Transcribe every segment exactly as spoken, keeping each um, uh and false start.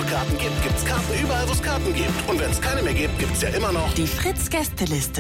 Karten gibt, gibt's Karten überall, wo es Karten gibt. Und wenn es keine mehr gibt, gibt's ja immer noch die Fritz-Gästeliste.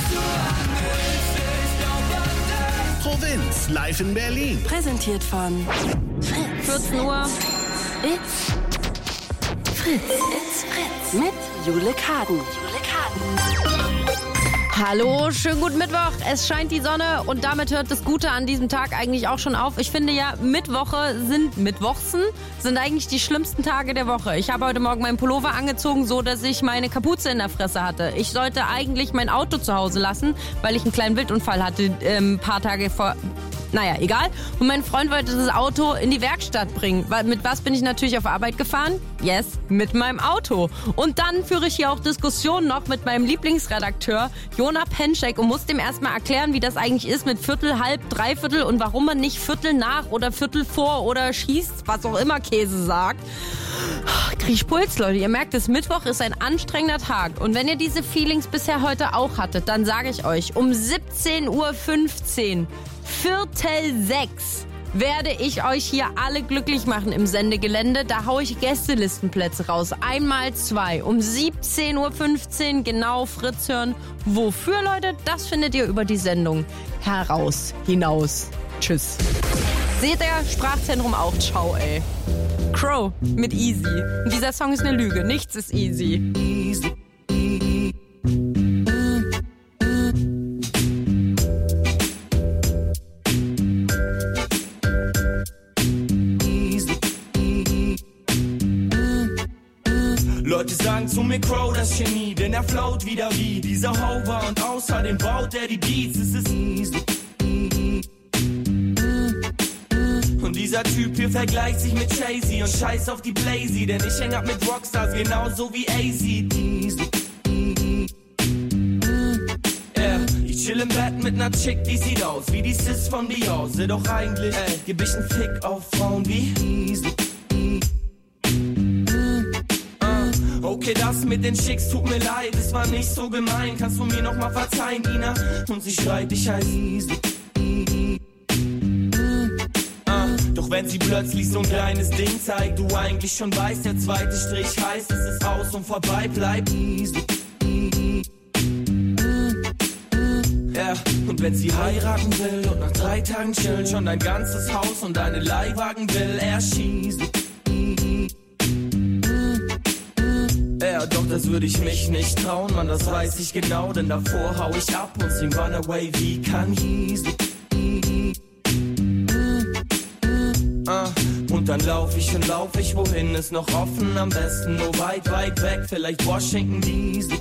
Provinz live in Berlin. Präsentiert von Fritz. vierzehn Uhr. It's Fritz. It's Fritz. Mit Jule Kaden. Jule Kaden. Hallo, schönen guten Mittwoch. Es scheint die Sonne und damit hört das Gute an diesem Tag eigentlich auch schon auf. Ich finde ja, Mittwoche sind, Mittwochsen sind eigentlich die schlimmsten Tage der Woche. Ich habe heute Morgen meinen Pullover angezogen, so dass ich meine Kapuze in der Fresse hatte. Ich sollte eigentlich mein Auto zu Hause lassen, weil ich einen kleinen Wildunfall hatte, ähm, ein paar Tage vor... Naja, egal. Und mein Freund wollte das Auto in die Werkstatt bringen. Mit was bin ich natürlich auf Arbeit gefahren? Yes, mit meinem Auto. Und dann führe ich hier auch Diskussionen noch mit meinem Lieblingsredakteur Jona Penschek und muss dem erstmal erklären, wie das eigentlich ist mit Viertel, Halb, Dreiviertel und warum man nicht Viertel nach oder Viertel vor oder schießt, was auch immer Käse sagt. Krieg ich Puls, Leute. Ihr merkt es, Mittwoch ist ein anstrengender Tag. Und wenn ihr diese Feelings bisher heute auch hattet, dann sage ich euch, um siebzehn Uhr fünfzehn Viertel sechs werde ich euch hier alle glücklich machen im Sendegelände. Da haue ich Gästelistenplätze raus. Einmal zwei. Um siebzehn Uhr fünfzehn genau Fritz hören. Wofür, Leute? Das findet ihr über die Sendung heraus, hinaus. Tschüss. Seht ihr, Sprachzentrum auch. Ciao, ey. Crow mit Easy. Und dieser Song ist eine Lüge. Nichts ist easy. Easy. Leute sagen zu mir Crow, das Genie, denn er float wieder wie dieser Hover und außerdem baut er die Beats, es ist easy. Und dieser Typ hier vergleicht sich mit Jay-Z und scheiß auf die Blazy, denn ich häng ab mit Rockstars genauso wie A Z. Yeah, ich chill im Bett mit ner Chick, die sieht aus wie die Sis von Dior, doch eigentlich, ey, geb ich nen Fick auf Frauen wie easy. Okay, das mit den Chicks tut mir leid, es war nicht so gemein, kannst du mir noch mal verzeihen, Dina? Und sie schreit, ich heiß Easy. Ah, doch wenn sie plötzlich so ein kleines Ding zeigt, du eigentlich schon weißt, der zweite Strich heißt, es ist aus und vorbei, bleib easy. Ja, und wenn sie heiraten will und nach drei Tagen chillen, schon dein ganzes Haus und deine Leihwagen will er schießen. Ja, doch das würde ich mich nicht trauen, Mann, das weiß ich genau, denn davor hau ich ab und sing Runaway wie Kanye. Ah, und dann lauf ich und lauf ich, wohin ist noch offen, am besten nur weit, weit weg, vielleicht Washington D C.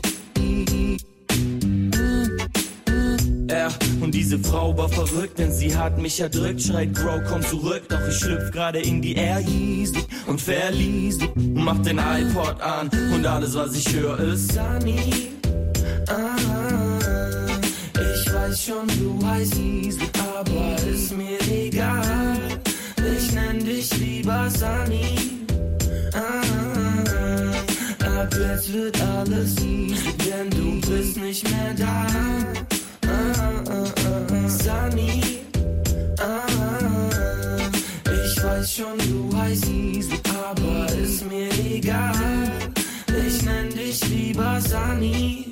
Ja, und diese Frau war verrückt, denn sie hat mich erdrückt, schreit Crow, komm zurück, doch ich schlüpf gerade in die Air Yeezy und verließ und mach den iPod an und alles, was ich höre, ist Sunny. Ah, ich weiß schon, du heißt Easy, aber ist mir egal, ich nenn dich lieber Sunny. Ah, ab jetzt wird alles easy, denn du bist nicht mehr da. Sunny, ah, ich weiß schon, du heißt Easy, aber ist mir egal, ich nenn dich lieber Sunny.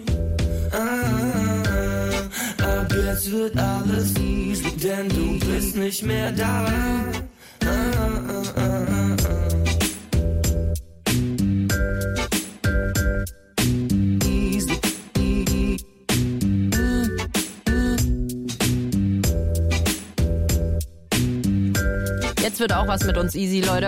Ah, ab jetzt wird alles easy, denn du bist nicht mehr da. Ah, ah, ah, ah, ah. Jetzt wird auch was mit uns easy, Leute.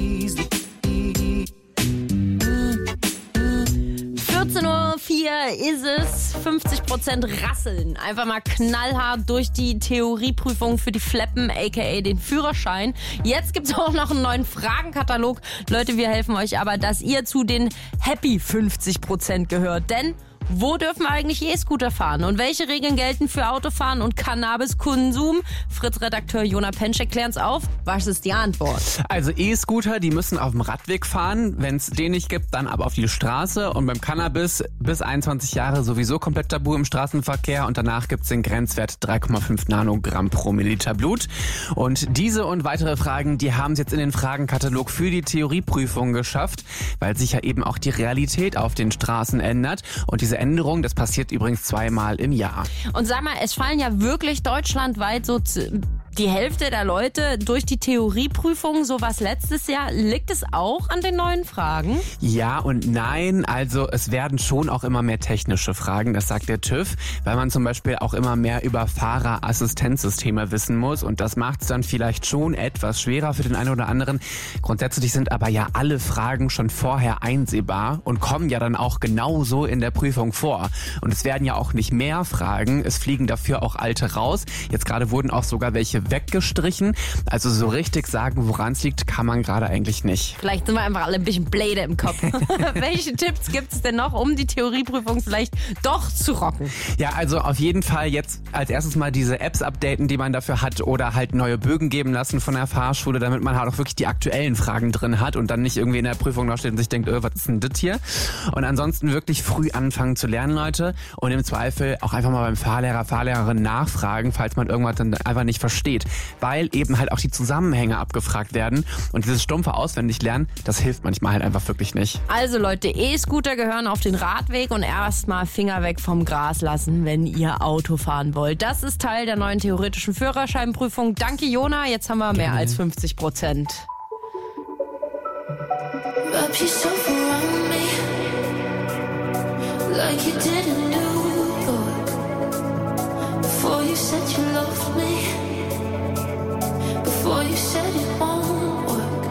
vierzehn Uhr vier ist es. fünfzig Prozent Rasseln. Einfach mal knallhart durch die Theorieprüfung für die Fleppen, aka den Führerschein. Jetzt gibt's auch noch einen neuen Fragenkatalog. Leute, wir helfen euch aber, dass ihr zu den Happy fünfzig Prozent gehört. Denn Wo dürfen wir eigentlich E-Scooter fahren? Und welche Regeln gelten für Autofahren und Cannabiskonsum? Fritz-Redakteur Jona Penschek klären's auf. Was ist die Antwort? Also E-Scooter, die müssen auf dem Radweg fahren. Wenn es den nicht gibt, dann aber auf die Straße. Und beim Cannabis bis einundzwanzig Jahre sowieso komplett tabu im Straßenverkehr. Und danach gibt's den Grenzwert drei Komma fünf Nanogramm pro Milliliter Blut. Und diese und weitere Fragen, die haben es jetzt in den Fragenkatalog für die Theorieprüfung geschafft, weil sich ja eben auch die Realität auf den Straßen ändert. Und diese Änderung, das passiert übrigens zweimal im Jahr. Und sag mal, es fallen ja wirklich deutschlandweit so die Hälfte der Leute durch die Theorieprüfung, so was letztes Jahr. Liegt es auch an den neuen Fragen? Ja und nein. Also es werden schon auch immer mehr technische Fragen, das sagt der TÜV, weil man zum Beispiel auch immer mehr über Fahrerassistenzsysteme wissen muss. Und das macht es dann vielleicht schon etwas schwerer für den einen oder anderen. Grundsätzlich sind aber ja alle Fragen schon vorher einsehbar und kommen ja dann auch genauso in der Prüfung vor. Und es werden ja auch nicht mehr Fragen, es fliegen dafür auch alte raus. Jetzt gerade wurden auch sogar welche weggestrichen. Also so richtig sagen, woran es liegt, kann man gerade eigentlich nicht. Vielleicht sind wir einfach alle ein bisschen bläde im Kopf. Welche Tipps gibt es denn noch, um die Theorieprüfung vielleicht doch zu rocken? Ja, also auf jeden Fall jetzt als erstes mal diese Apps updaten, die man dafür hat, oder halt neue Bögen geben lassen von der Fahrschule, damit man halt auch wirklich die aktuellen Fragen drin hat und dann nicht irgendwie in der Prüfung noch steht und sich denkt, öh, was ist denn das hier? Und ansonsten wirklich früh anfangen zu lernen, Leute. Und im Zweifel auch einfach mal beim Fahrlehrer, Fahrlehrerin nachfragen, falls man irgendwas dann einfach nicht versteht. Weil eben halt auch die Zusammenhänge abgefragt werden. Und dieses stumpfe Auswendiglernen, das hilft manchmal halt einfach wirklich nicht. Also Leute, E-Scooter gehören auf den Radweg und erstmal Finger weg vom Gras lassen, wenn ihr Auto fahren wollt. Das ist Teil der neuen theoretischen Führerscheinprüfung. Danke, Jona. Jetzt haben wir mehr als fünfzig Prozent. Wrap yourself around me like you did in New York. Before you said you loved me, before you said it won't work.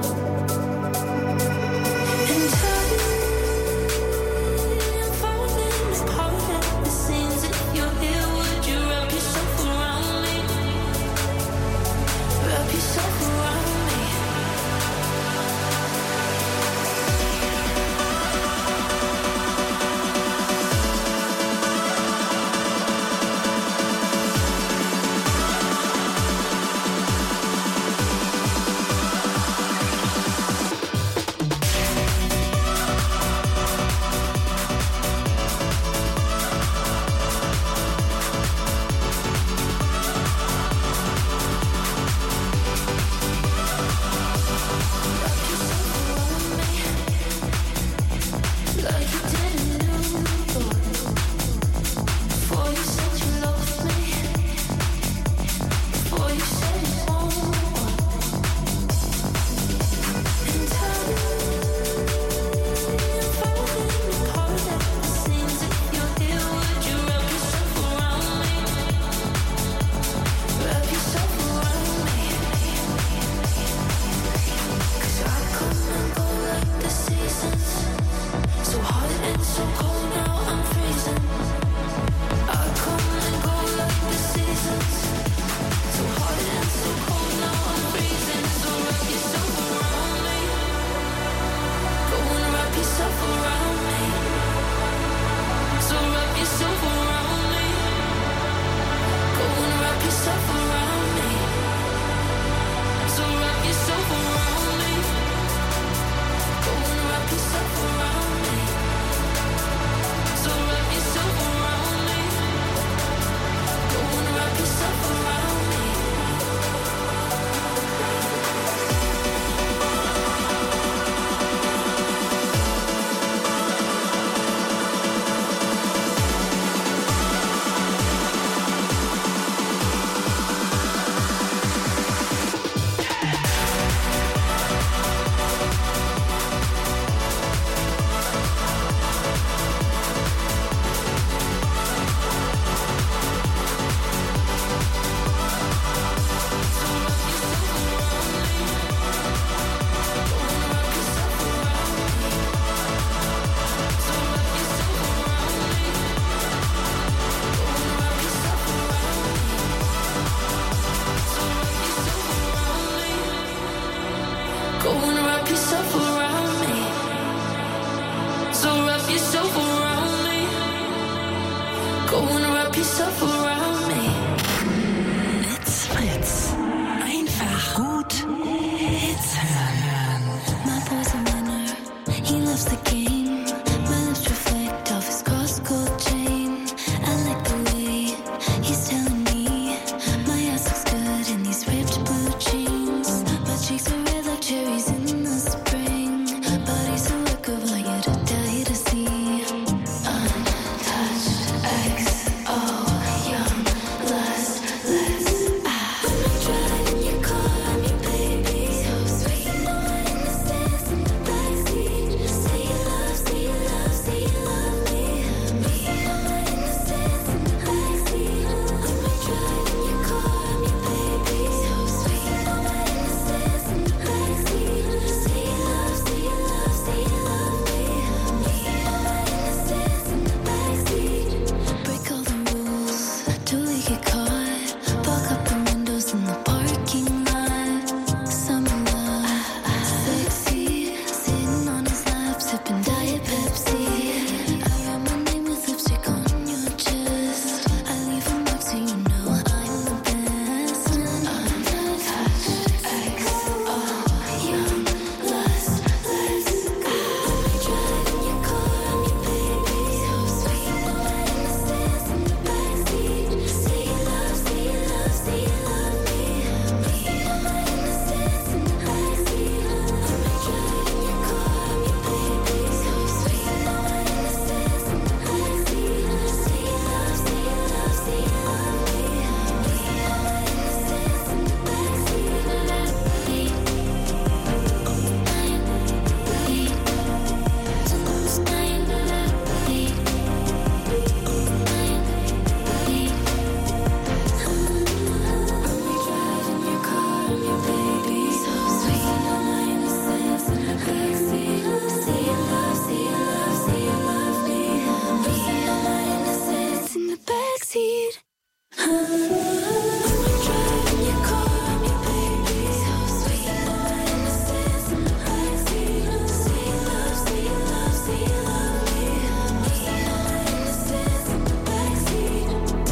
And I'm falling apart at the seams. If you're here, would you wrap yourself around me? Wrap yourself around me. Go and wrap yourself around me. So wrap yourself around me. Go and wrap yourself around me. It's Fritz. Einfach gut Hits hören. My boy's a winner, he loves the game. My lips reflect off his cross-gold chain. I like the way he's telling me my ass looks good in these ripped blue jeans. My cheeks are red like cherries in the spring. Body's a work of art, yet a die to see. Untouched, X O, young, lust, let's ah. When I'm driving your car, I'm your baby. So sweet, no innocence in the backseat. Say you love, say you love, say you love me. Me, no innocence in the backseat. When I'm driving your car, I'm your baby. So sweet, no innocence in the backseat. Say you love, say you love, say you love me. Me, no innocence in the backseat. Break all the rules till we get caught. Fuck up the windows in the parking lot. Summer love, sexy. Sitting on his lap, sipping Diet Pepsi. I write my name with lipstick on your chest. I leave a mark so you know I'm the best. Untouched, X O, young, lust, let's go. When I'm driving your car, I'm your baby. So sweet, no innocence in the backseat. Say you love, say you love, say you love me. Me, no innocence in the backseat. When I'm driving your car, I'm your baby. So sweet, no innocence in the backseat. Say you love, say you love, say you love me. Me, no innocence in the backseat. I'm driving your car, I'm your baby. So sweet, no innocence in the backseat. Say you love, say you love, say you love me. Me, no innocence in the backseat.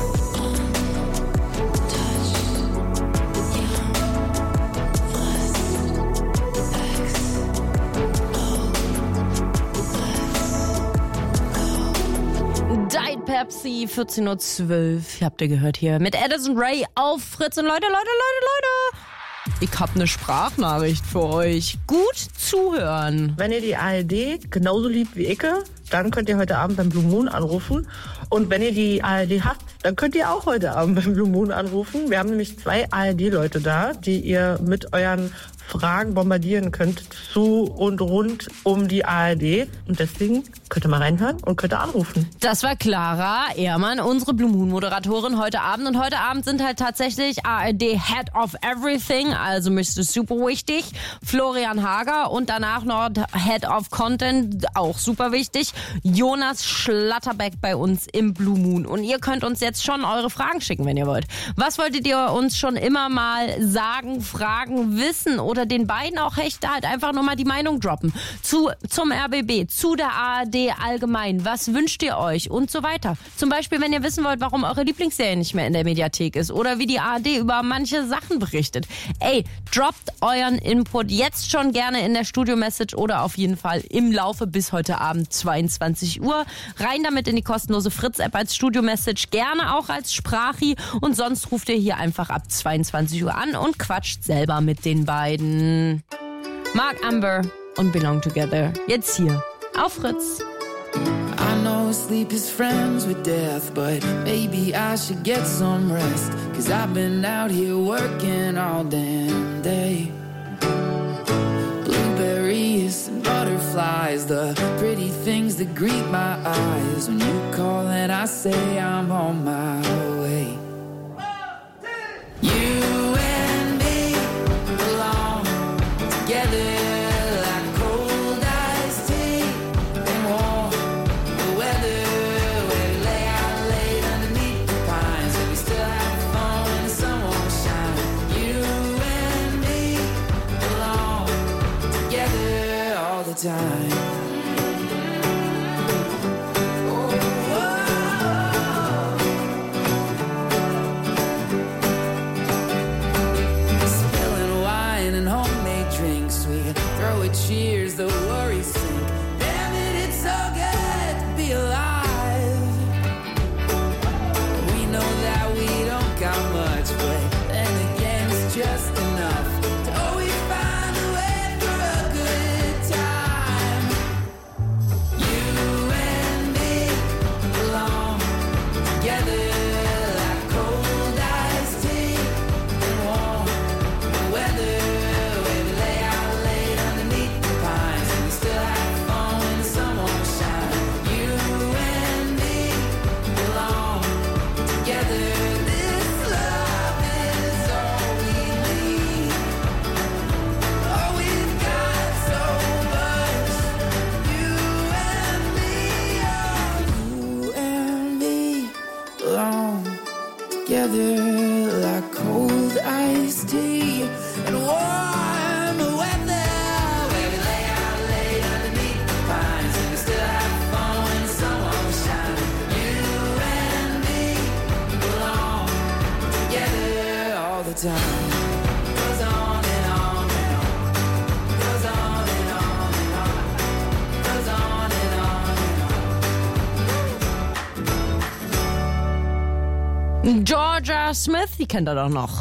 Touch, young, lust, X O, Diet Pepsi, vierzehn Uhr zwölf. Habt ihr gehört hier mit Addison Rae auf Fritz. Und Leute, Leute, Leute, Leute. Ich hab eine Sprachnachricht für euch. Gut zuhören. Wenn ihr die A R D genauso liebt wie ich, dann könnt ihr heute Abend beim Blue Moon anrufen. Und wenn ihr die A R D habt, dann könnt ihr auch heute Abend beim Blue Moon anrufen. Wir haben nämlich zwei A R D-Leute da, die ihr mit euren Fragen bombardieren könnt zu und rund um die A R D. Und deswegen könnt ihr mal reinhören und könnt ihr anrufen. Das war Clara Ehrmann, unsere Blue Moon Moderatorin heute Abend. Und heute Abend sind halt tatsächlich A R D Head of Everything, also Mister Super wichtig, Florian Hager, und danach noch Head of Content, auch super wichtig, Jonas Schlatterbeck bei uns im Blue Moon. Und ihr könnt uns jetzt schon eure Fragen schicken, wenn ihr wollt. Was wolltet ihr uns schon immer mal sagen, fragen, wissen oder den beiden auch echt halt einfach nur mal die Meinung droppen zu zum R B B, zu der A R D allgemein. Was wünscht ihr euch und so weiter. Zum Beispiel, wenn ihr wissen wollt, warum eure Lieblingsserie nicht mehr in der Mediathek ist oder wie die A R D über manche Sachen berichtet. Ey, droppt euren Input jetzt schon gerne in der Studio-Message oder auf jeden Fall im Laufe bis heute Abend zweiundzwanzig Uhr. Rein damit in die kostenlose Fritz-App als Studio-Message, gerne auch als Sprachi, und sonst ruft ihr hier einfach ab zweiundzwanzig Uhr an und quatscht selber mit den beiden. Mark Amber und Belong Together. Jetzt hier auf Fritz. I know sleep is friends with death, but maybe I should get some rest, 'cause I've been out here working all damn day. Blueberries and butterflies, the pretty things that greet my eyes when you call and I say I'm on my way. You and me belong together. Time. together like cold iced tea and warm weather. Where we lay out late underneath the pines and we still have fun when the sun won't shine. You and me belong together all the time. Goes on and on and on. Goes on and on and on. Goes on and on and on. Georgia Smith, die kennt er doch noch.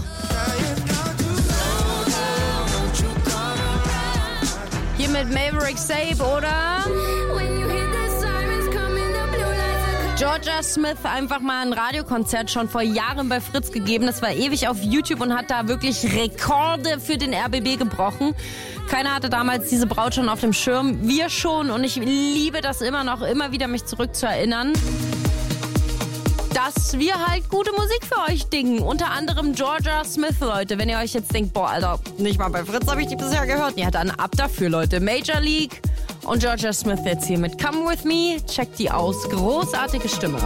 Hier mit Maverick Sabe, oder? Georgia Smith einfach mal ein Radiokonzert schon vor Jahren bei Fritz gegeben. Das war ewig auf YouTube und hat da wirklich Rekorde für den R B B gebrochen. Keiner hatte damals diese Braut schon auf dem Schirm. Wir schon, und ich liebe das immer noch, immer wieder mich zurückzuerinnern, dass wir halt gute Musik für euch dingen. Unter anderem Georgia Smith, Leute. Wenn ihr euch jetzt denkt, boah, Alter, nicht mal bei Fritz habe ich die bisher gehört. Ja, dann ab dafür, Leute. Major League und Georgia Smith jetzt hier mit Come With Me. Checkt die aus. Großartige Stimme.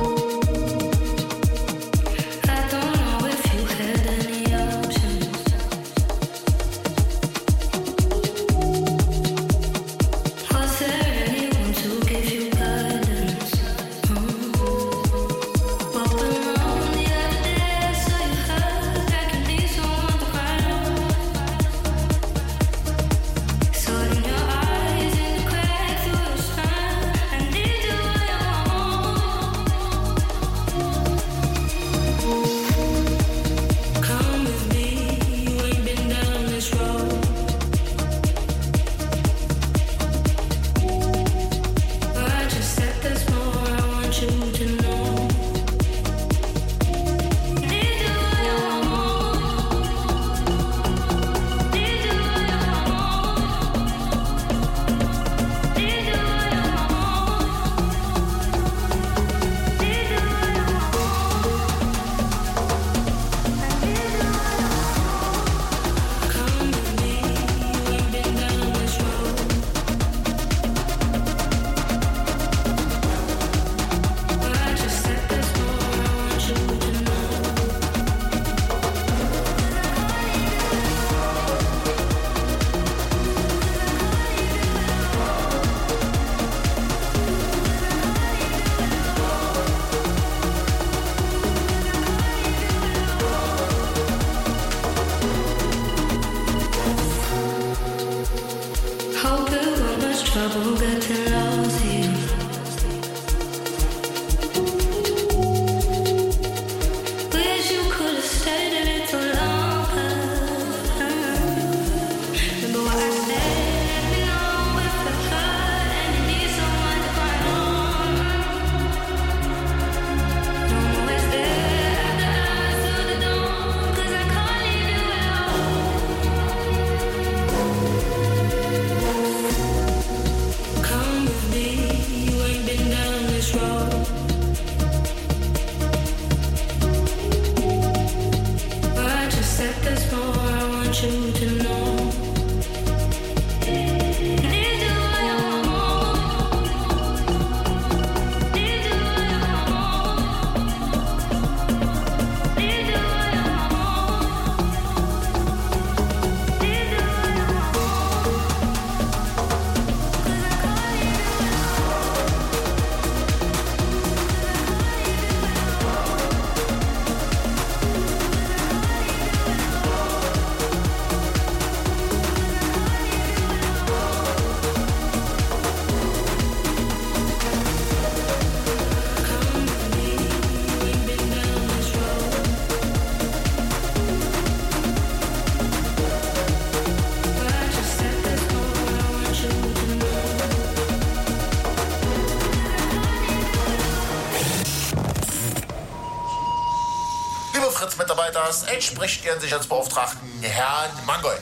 Mitarbeiters entspricht Ihren Sicherheitsbeauftragten Herrn Mangold.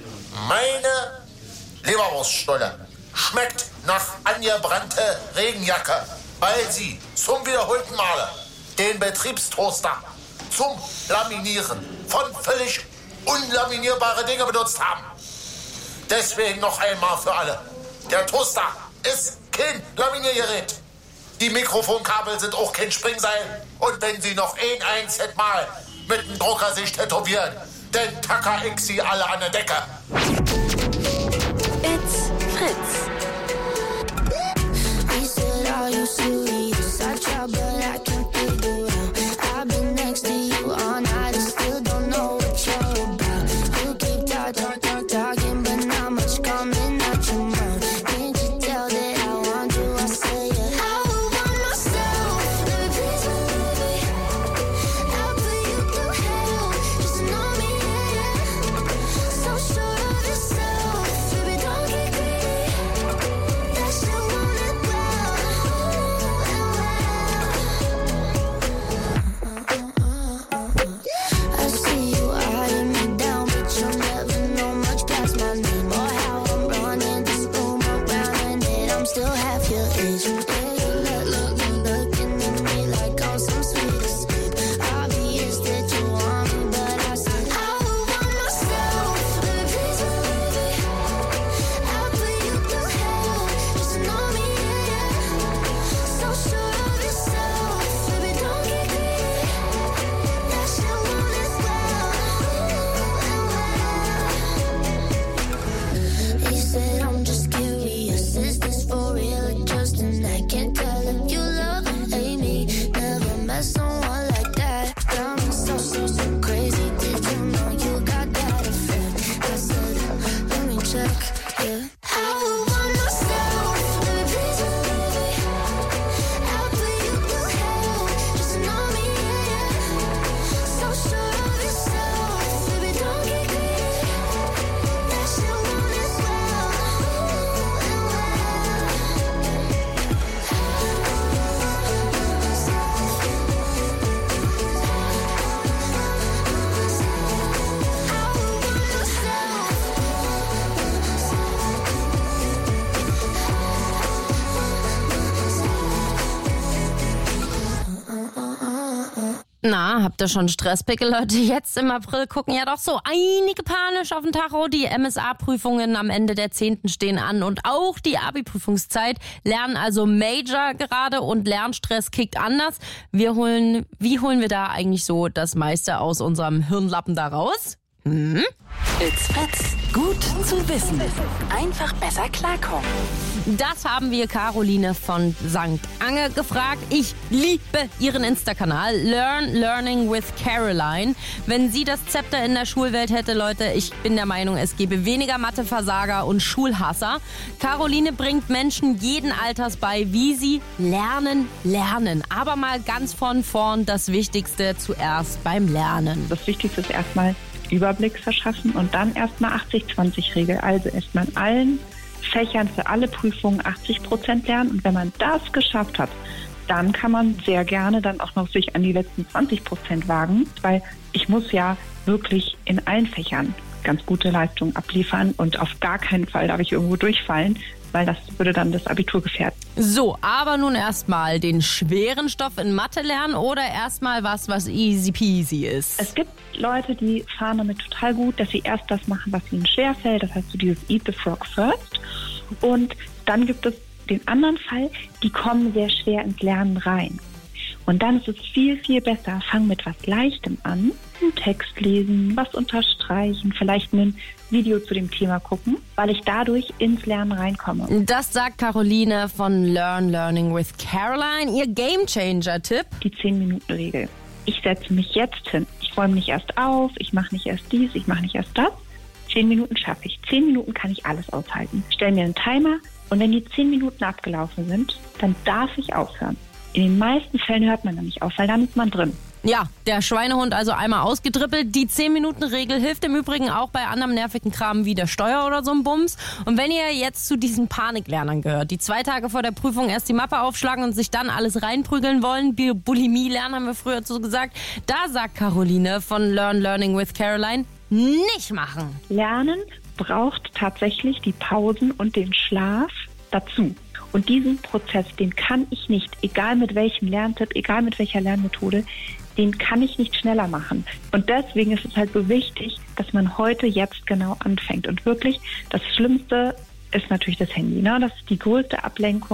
Meine Leberwurststulle schmeckt nach angebrannte Regenjacke, weil Sie zum wiederholten Male den Betriebstoaster zum Laminieren von völlig unlaminierbare Dinge benutzt haben. Deswegen noch einmal für alle. Der Toaster ist kein Laminiergerät. Die Mikrofonkabel sind auch kein Springseil. Und wenn Sie noch ein einziges Mal mit dem Drucker sich tätowieren. Denn tacker ich sie alle an der Decke. It's Fritz. He said, "Are you serious? I tried, but I can't figure out. I've been next to you all night and still don't know what you're about. You keep talk, talk, talk, talking, but not much coming out your mouth. Can't you tell that I want you? I say it. I would want myself. Baby, please believe me. I'll put you through hell. Just know me, yeah, yeah. So sure of yourself. Baby, don't get greedy. That shit won't end well. I see you eyeing me down, but you'll never know much past my name or how I'm running this room around, and that I'm still half your age. Yeah, you look, look, you looking at me like I'm some sweet escape. Obvious that you want me, but I said I would want myself. Baby, please believe me. I'll put you through hell. Just know me, yeah, yeah. So sure of yourself. Baby, don't get greedy. That shit won't end well. He said, I'm just curious. Is this for real or just an act? Can't tell if you love or hate me. Never met someone like that. Got me so, so, so crazy. Did you know you got that effect? I said, let me check, yeah. I would want myself. Baby, please believe me. I'll put you through hell. Just know me, yeah, yeah. So sure of yourself. Baby, don't get greedy. That shit won't end well. Na, habt ihr schon Stresspickel, Leute? Jetzt im April gucken ja doch so einige panisch auf den Tacho. Die M S A-Prüfungen am Ende der zehnten stehen an und auch die Abi-Prüfungszeit. Lernen also Major gerade und Lernstress kickt anders. Wir holen, wie holen wir da eigentlich so das meiste aus unserem Hirnlappen da raus? Hm? It's Fritz. Gut zu wissen. Einfach besser klarkommen. Das haben wir Caroline von Sankt Ange gefragt. Ich liebe ihren Insta-Kanal Learn Learning with Caroline. Wenn sie das Zepter in der Schulwelt hätte, Leute, ich bin der Meinung, es gäbe weniger Matheversager und Schulhasser. Caroline bringt Menschen jeden Alters bei, wie sie lernen, lernen. Aber mal ganz von vorn das Wichtigste zuerst beim Lernen. Das Wichtigste ist erstmal Überblick verschaffen und dann erstmal achtzig zwanzig Regel. Also erstmal in allen Fächern für alle Prüfungen achtzig Prozent lernen. Und wenn man das geschafft hat, dann kann man sehr gerne dann auch noch sich an die letzten zwanzig Prozent wagen. Weil ich muss ja wirklich in allen Fächern ganz gute Leistungen abliefern und auf gar keinen Fall darf ich irgendwo durchfallen, weil das würde dann das Abitur gefährden. So, aber nun erstmal den schweren Stoff in Mathe lernen oder erstmal was, was easy peasy ist? Es gibt Leute, die fahren damit total gut, dass sie erst das machen, was ihnen schwerfällt. Das heißt so dieses Eat the Frog first. Und dann gibt es den anderen Fall, die kommen sehr schwer ins Lernen rein. Und dann ist es viel, viel besser, fang mit was Leichtem an, einen Text lesen, was unterstreichen, vielleicht ein Video zu dem Thema gucken, weil ich dadurch ins Lernen reinkomme. Das sagt Caroline von Learn Learning with Caroline. Ihr Gamechanger-Tipp? Die zehn-Minuten-Regel. Ich setze mich jetzt hin. Ich räume nicht erst auf, ich mache nicht erst dies, ich mache nicht erst das. Zehn Minuten schaffe ich. Zehn Minuten kann ich alles aushalten. Stell mir einen Timer und wenn die zehn Minuten abgelaufen sind, dann darf ich aufhören. In den meisten Fällen hört man dann nicht auf, weil dann ist man drin. Ja, der Schweinehund also einmal ausgedribbelt. Die zehn-Minuten-Regel hilft im Übrigen auch bei anderem nervigen Kram wie der Steuer oder so ein Bums. Und wenn ihr jetzt zu diesen Paniklernern gehört, die zwei Tage vor der Prüfung erst die Mappe aufschlagen und sich dann alles reinprügeln wollen, Bulimie lernen, haben wir früher so gesagt, da sagt Caroline von Learn Learning with Caroline, nicht machen. Lernen braucht tatsächlich die Pausen und den Schlaf dazu. Und diesen Prozess, den kann ich nicht, egal mit welchem Lerntipp, egal mit welcher Lernmethode, den kann ich nicht schneller machen. Und deswegen ist es halt so wichtig, dass man heute jetzt genau anfängt. Und wirklich, das Schlimmste ist natürlich das Handy. Ne? Das ist die größte Ablenkung.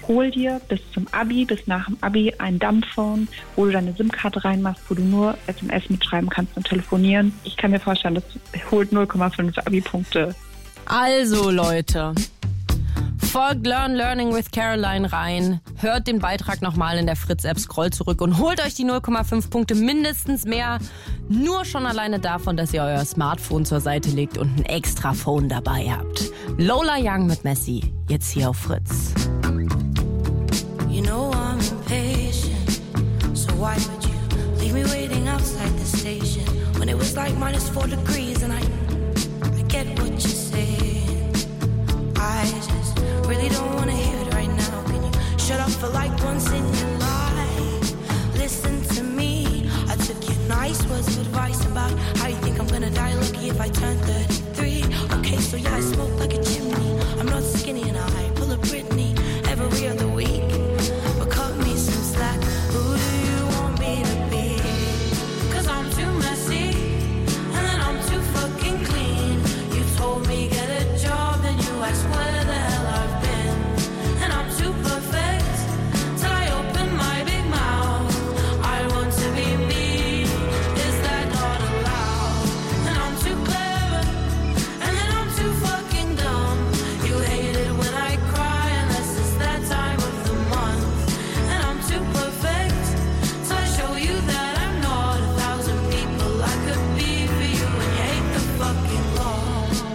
hol dir bis zum Abi, bis nach dem Abi ein Dumbphone, wo du deine SIM-Karte reinmachst, wo du nur S M S mitschreiben kannst und telefonieren. Ich kann mir vorstellen, das holt null Komma fünf Abi-Punkte. Also Leute, folgt Learn Learning with Caroline rein, hört den Beitrag nochmal in der Fritz-App, scrollt zurück und holt euch die null Komma fünf Punkte, mindestens mehr. Nur schon alleine davon, dass ihr euer Smartphone zur Seite legt und ein extra Phone dabei habt. Lola Young mit Messi, jetzt hier auf Fritz. You know I'm impatient, so why would you leave me waiting outside the station when it was like minus four degrees and I, I get what you're saying. I just really don't want to hear it right now. Can you shut up for like once in your life? Listen to me. I took your nice words of advice about how you think I'm gonna die lucky if I turn thirty-three. Okay, so yeah, I smoke like a chimney. I'm not skinny and I pull a Britney every other week. But cut me some slack. Who do you want me to be? Cause I'm too messy and then I'm too fucking clean. You told me get a job, then you asked where the hell I've been. And I'm too perfect till I open my big mouth. I want to be me. Is that not allowed? And I'm too clever and then I'm too fucking dumb. You hate it when I cry unless it's that time of the month. And I'm too perfect till I show you that I'm not a thousand people I could be for you. And you hate the fucking law.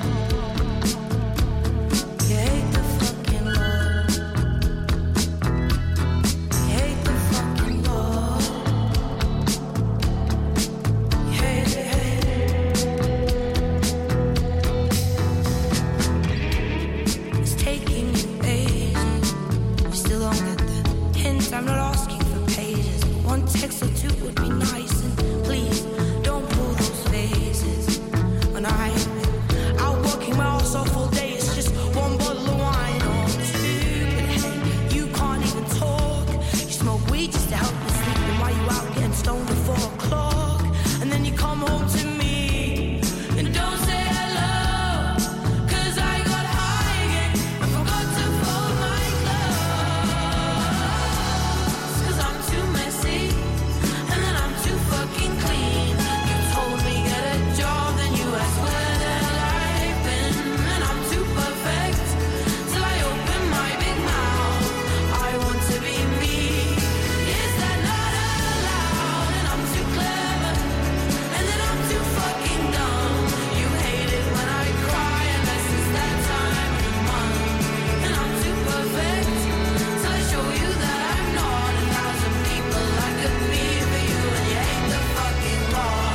You hate the fucking law. You hate the fucking law. You hate it, hate it. It's taking you ages. You still don't get the hint. I'm not asking for pages. One text or two would be nice. And please don't pull those faces. When I've been out working my ass off all day, it's just one bottle of wine or two. But hey, you can't even talk. You smoke weed just to help you sleep. And while you out getting stoned at four o'clock, and then you come home to me and don't say hello. Cause I got high again and forgot to fold my clothes. Cause I'm too messy and then I'm too fucking clean. You told me get a job, then you asked where the hell I've been. And I'm too perfect till I open my big mouth. I want to be me. Is that not allowed? And I'm too clever and then I'm too fucking dumb. You hate it when I cry unless it's that time of the month. And I'm too perfect till I show you that I'm not a thousand people I could be for you. And you hate the fucking law.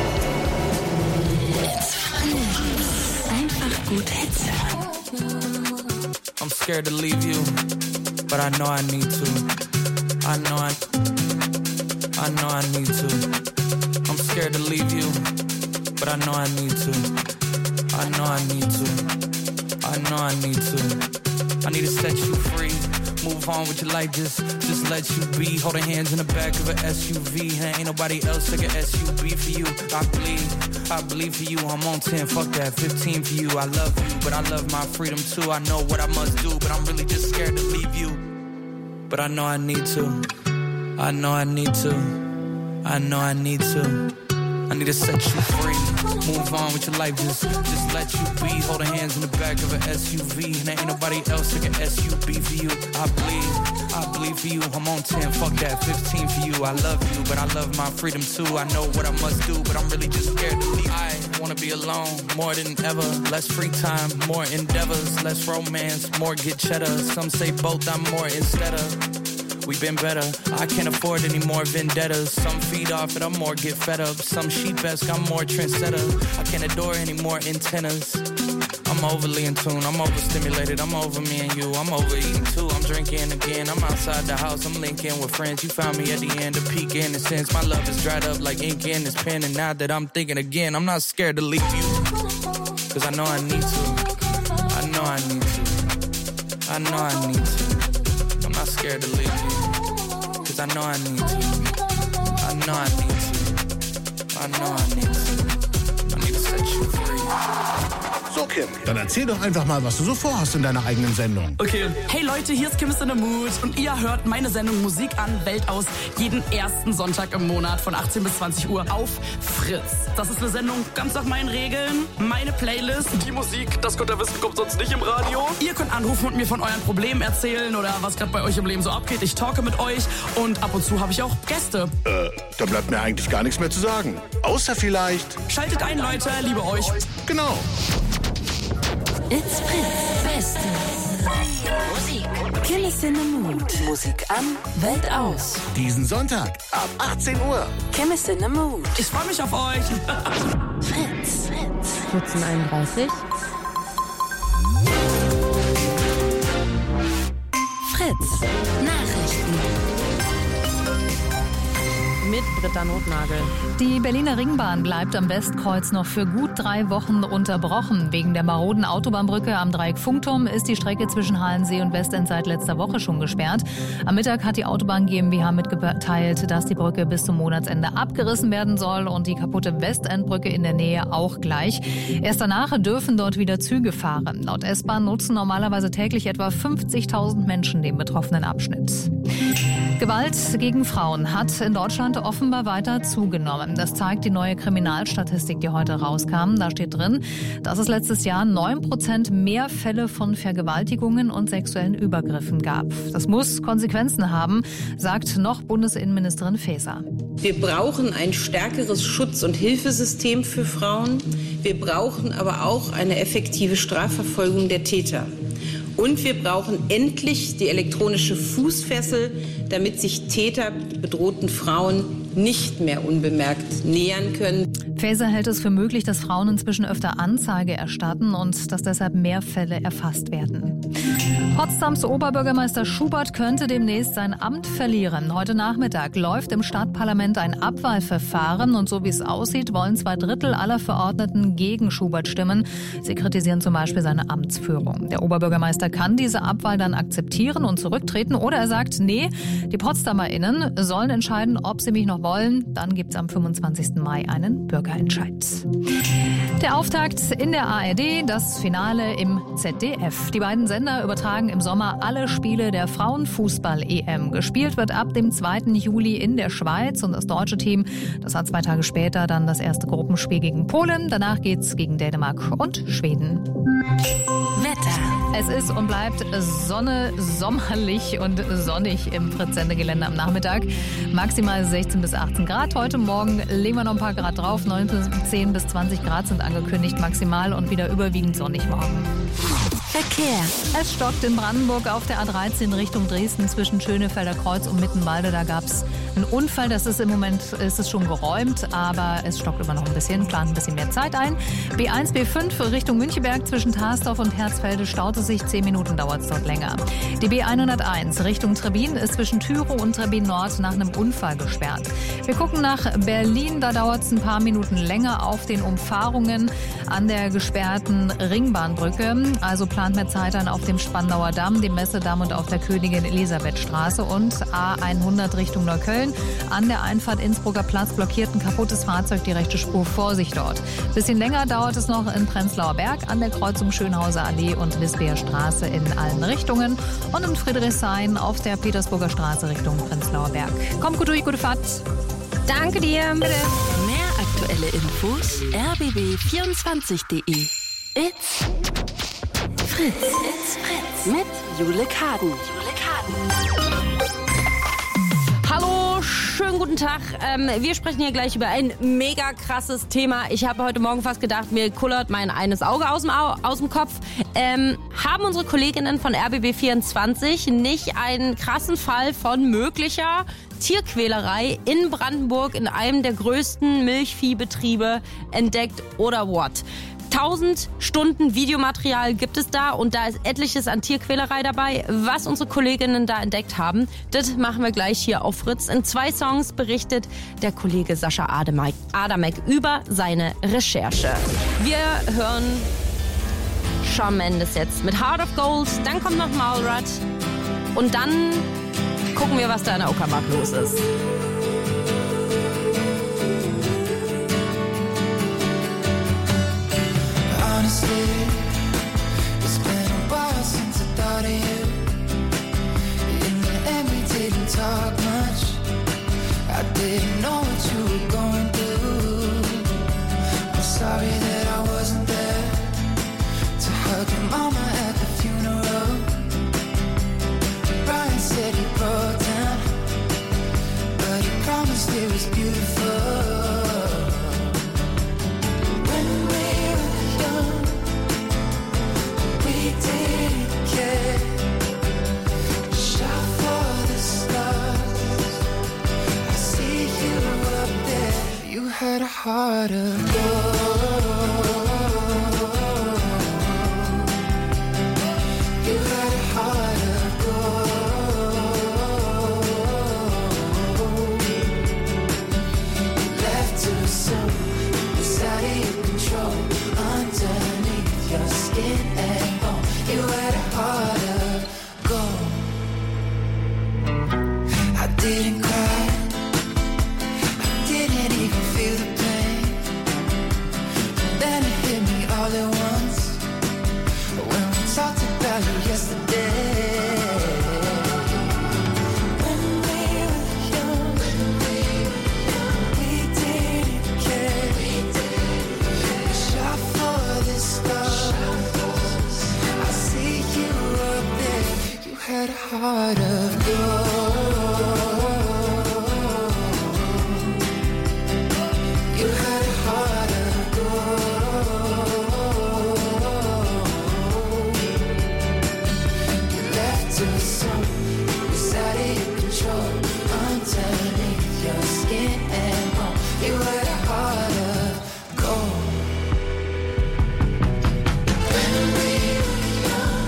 It's Fritz. Einfach gut Hits hören. I'm scared to leave you, but I know I need to. I know I, I know I need to. I'm scared to leave you, but I know I need to. I know I need to. I know I need to. I need to set you free. Move on with your life, just, just let you be. Holding hands in the back of an S U V. And ain't nobody else like an S U V for you. I believe, I believe for you. I'm on ten, fuck that, fifteen for you. I love you, but I love my freedom too. I know what I must do, but I'm really just scared to leave you. But I know I need to. I know I need to. I know I need to. I need to set you free. Move on with your life, just, just let you be. Holding hands in the back of an S U V. And ain't nobody else like an S U V for you. I bleed, I bleed for you. I'm on ten, fuck that, fifteen for you. I love you, but I love my freedom too. I know what I must do, but I'm really just scared to leave. I wanna be alone more than ever. Less free time, more endeavors. Less romance, more get cheddar. Some say both, I'm more instead of. We've been better. I can't afford any more vendettas. Some feed off it, I'm more get fed up. Some sheep-esque, I'm more trendsetter. I can't adore any more antennas. I'm overly in tune, I'm overstimulated. I'm over me and you, I'm overeating too. I'm drinking again, I'm outside the house. I'm linking with friends. You found me at the end of peak in a sense. My love is dried up like ink in this pen. And now that I'm thinking again, I'm not scared to leave you. Cause I know I need to. I know I need to. I know I need to. I'm not scared to leave you. Cause I know I need to. I know I need to. I know I need to. I need to set you free. So, Kim, dann erzähl doch einfach mal, was du so vorhast in deiner eigenen Sendung. Okay. Hey Leute, hier ist Kim is in the Mood und ihr hört meine Sendung Musik an, Welt aus, jeden ersten Sonntag im Monat von achtzehn bis zwanzig Uhr auf Fritz. Das ist eine Sendung ganz nach meinen Regeln, meine Playlist. Die Musik, das könnt ihr wissen, kommt sonst nicht im Radio. Ihr könnt anrufen und mir von euren Problemen erzählen oder was gerade bei euch im Leben so abgeht. Ich talke mit euch und ab und zu habe ich auch Gäste. Äh, da bleibt mir eigentlich gar nichts mehr zu sagen. Außer vielleicht... Schaltet ein, Leute, liebe euch. Genau. It's Fritz. Beste Musik. Kim is in the Mood. Musik an, Welt aus. Diesen Sonntag ab achtzehn Uhr. Kim is in the Mood. Ich freue mich auf euch. Fritz. Fritz. vierzehn Uhr einunddreißig. Fritz. Nachrichten. Mit Britta Notnagel. Die Berliner Ringbahn bleibt am Westkreuz noch für gut drei Wochen unterbrochen. Wegen der maroden Autobahnbrücke am Dreieck Funkturm ist die Strecke zwischen Halensee und Westend seit letzter Woche schon gesperrt. Am Mittag hat die Autobahn GmbH mitgeteilt, dass die Brücke bis zum Monatsende abgerissen werden soll und die kaputte Westendbrücke in der Nähe auch gleich. Erst danach dürfen dort wieder Züge fahren. Laut S-Bahn nutzen normalerweise täglich etwa fünfzigtausend Menschen den betroffenen Abschnitt. Gewalt gegen Frauen hat in Deutschland offenbar weiter zugenommen. Das zeigt die neue Kriminalstatistik, die heute rauskam. Da steht drin, dass es letztes Jahr neun Prozent mehr Fälle von Vergewaltigungen und sexuellen Übergriffen gab. Das muss Konsequenzen haben, sagt noch Bundesinnenministerin Faeser. Wir brauchen ein stärkeres Schutz- und Hilfesystem für Frauen. Wir brauchen aber auch eine effektive Strafverfolgung der Täter. Und wir brauchen endlich die elektronische Fußfessel, damit sich Täter bedrohten Frauen nicht mehr unbemerkt nähern können. Faeser hält es für möglich, dass Frauen inzwischen öfter Anzeige erstatten und dass deshalb mehr Fälle erfasst werden. Potsdams Oberbürgermeister Schubert könnte demnächst sein Amt verlieren. Heute Nachmittag läuft im Stadtparlament ein Abwahlverfahren und so wie es aussieht, wollen zwei Drittel aller Verordneten gegen Schubert stimmen. Sie kritisieren zum Beispiel seine Amtsführung. Der Oberbürgermeister kann diese Abwahl dann akzeptieren und zurücktreten oder er sagt, nee, die PotsdamerInnen sollen entscheiden, ob sie mich noch wollen. Dann gibt es am fünfundzwanzigsten Mai einen Bürgerentscheid. Der Auftakt in der A R D, das Finale im Z D F. Die beiden Sender übertragen im Sommer alle Spiele der Frauenfußball-E M. Gespielt wird ab dem zweiten Juli in der Schweiz und das deutsche Team, das hat zwei Tage später dann das erste Gruppenspiel gegen Polen. Danach geht's gegen Dänemark und Schweden. Wetter. Es ist und bleibt Sonne, sommerlich und sonnig im Fritz-Sendegelände am Nachmittag. Maximal sechzehn bis achtzehn Grad. Heute Morgen legen wir noch ein paar Grad drauf. neunzehn bis zwanzig Grad sind angekündigt maximal und wieder überwiegend sonnig morgen. Verkehr. Es stockt in Brandenburg auf der A dreizehn Richtung Dresden zwischen Schönefelder Kreuz und Mittenwalde. Da gab es einen Unfall. Das ist im Moment ist es schon geräumt, aber es stockt immer noch ein bisschen. Plant ein bisschen mehr Zeit ein. B eins, B fünf Richtung Müncheberg zwischen Tarsdorf und Herzfelde staut es sich. Zehn Minuten dauert es dort länger. Die B hunderteins Richtung Trebin ist zwischen Tyrow und Trebin Nord nach einem Unfall gesperrt. Wir gucken nach Berlin. Da dauert es ein paar Minuten länger auf den Umfahrungen an der gesperrten Ringbahnbrücke. Also plant mehr Zeit ein auf dem Spandauer Damm, dem Messedamm und auf der Königin-Elisabeth-Straße und A hundert Richtung Neukölln. An der Einfahrt Innsbrucker Platz blockiert ein kaputtes Fahrzeug die rechte Spur. Vorsicht dort. Bisschen länger dauert es noch in Prenzlauer Berg an der Kreuzung Schönhauser Allee und Lisbeer Straße in allen Richtungen und in Friedrichshain auf der Petersburger Straße Richtung Prenzlauer Berg. Kommt gut durch, gute Fahrt. Danke dir. Bitte. Mehr aktuelle Infos r b b vierundzwanzig punkt de. It's Fritz. It's Fritz. Mit Jule Kaden. Jule Kaden. Hallo, schönen guten Tag. Ähm, wir sprechen hier gleich über ein mega krasses Thema. Ich habe heute Morgen fast gedacht, mir kullert mein eines Auge aus dem, Au- aus dem Kopf. Ähm, haben unsere Kolleginnen von R B B vierundzwanzig nicht einen krassen Fall von möglicher Tierquälerei in Brandenburg in einem der größten Milchviehbetriebe entdeckt oder what? tausend Stunden Videomaterial gibt es da und da ist etliches an Tierquälerei dabei. Was unsere Kolleginnen da entdeckt haben, das machen wir gleich hier auf Fritz. In zwei Songs berichtet der Kollege Sascha Adamek, Adamek über seine Recherche. Wir hören Shawn Mendes jetzt mit Heart of Gold, dann kommt noch Mallrat und dann gucken wir, was da in der Uckermark los ist. Honestly thought of you. In the end, we didn't talk much. I didn't know what you were going through. I'm sorry that I wasn't there to hug your mama at the funeral. Brian said he broke down, but he promised it was beautiful. When we were young, we didn't care. Shot for the stars. I see you up there. You had a heart of gold. You had a heart of gold. You left too soon. Was out of your control. Underneath your skin and bone. You had a heart of gold. I didn't cry. I didn't even feel the pain. Then it hit me all at once. When we talked about you yesterday. When we were young, we didn't care. We shot for the stars. I see you up there. You had a heart of gold. You had a heart of gold. You left too soon. Was out of your control. Underneath your skin and bone. You had a heart of gold. When we were young,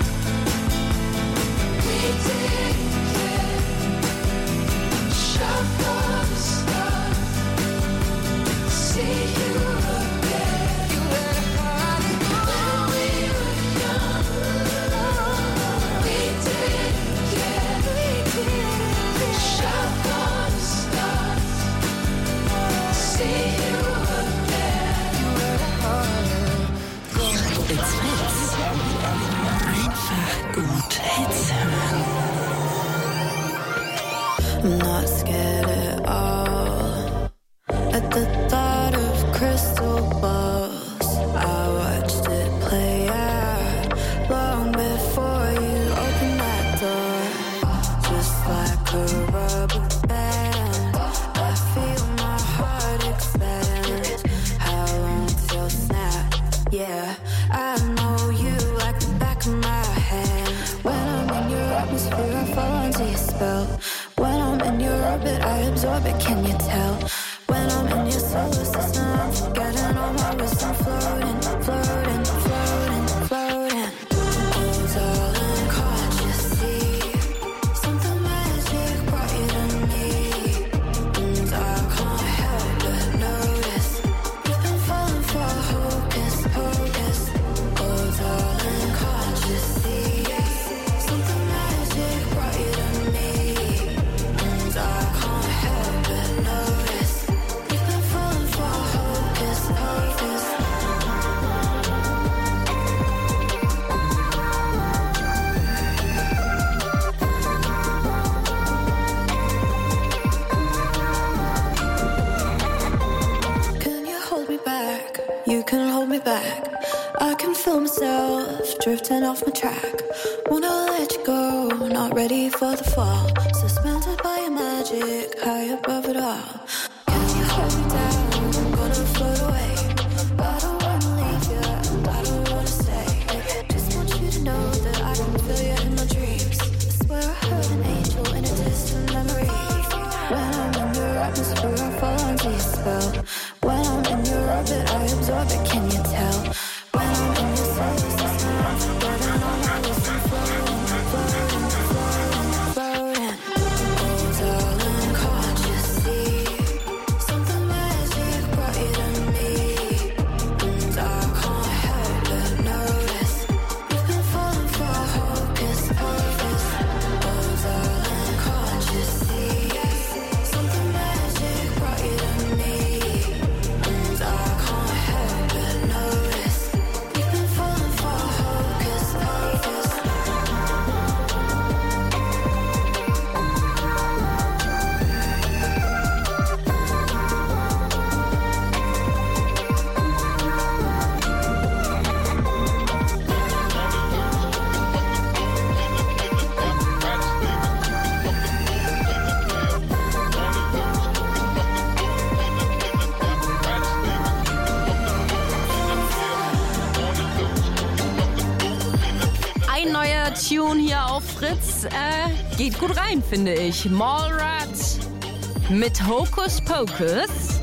we didn't care. Shot for the stars. See you up there. You had a heart of gold. When we were young, we didn't care. Shot for the stars. See you up there. You had a heart of gold. It's Fritz. Einfach gut Hits hören. I'm not scared at all. At the thought of crystal balls, I watched it play out long before you opened that door. Just like a rubber band, I feel my heart expand. How long till snap? Yeah, I know you like the back of my hand. When I'm in your atmosphere, I fall into your spell. When I'm in your orbit, I absorb it, can you tell? When I'm in your solar system, I'm forgetting all my wisdom. Floating, floating, floating, floating. Oh, darling, can't you see? Something magic brought you to me. And I can't help but notice you've been falling for hocus pocus. Oh, darling, can't you see? Something magic brought you to me. And I can't help but notice you've been falling for hocus pocus. Can you hold me back? You can hold me back. I can feel myself drifting off my track. Wanna let you go, not ready for the fall. Suspended by your magic, high above it all. Can you hold me down? I'm gonna float away. I don't wanna leave you, and I don't wanna stay. Just want you to know that I can feel you in my dreams. I swear I heard an angel in a distant memory. When I'm in your atmosphere, I fall under your spell. When I'm in your orbit, I absorb it, can you tell? When I'm in your solar system, I'm forgetting all my wisdom. Floating, floating, floating, floating. Oh, darling, can't you see? Fritz äh, geht gut rein, finde ich. Mallrat mit Hokus Pokus.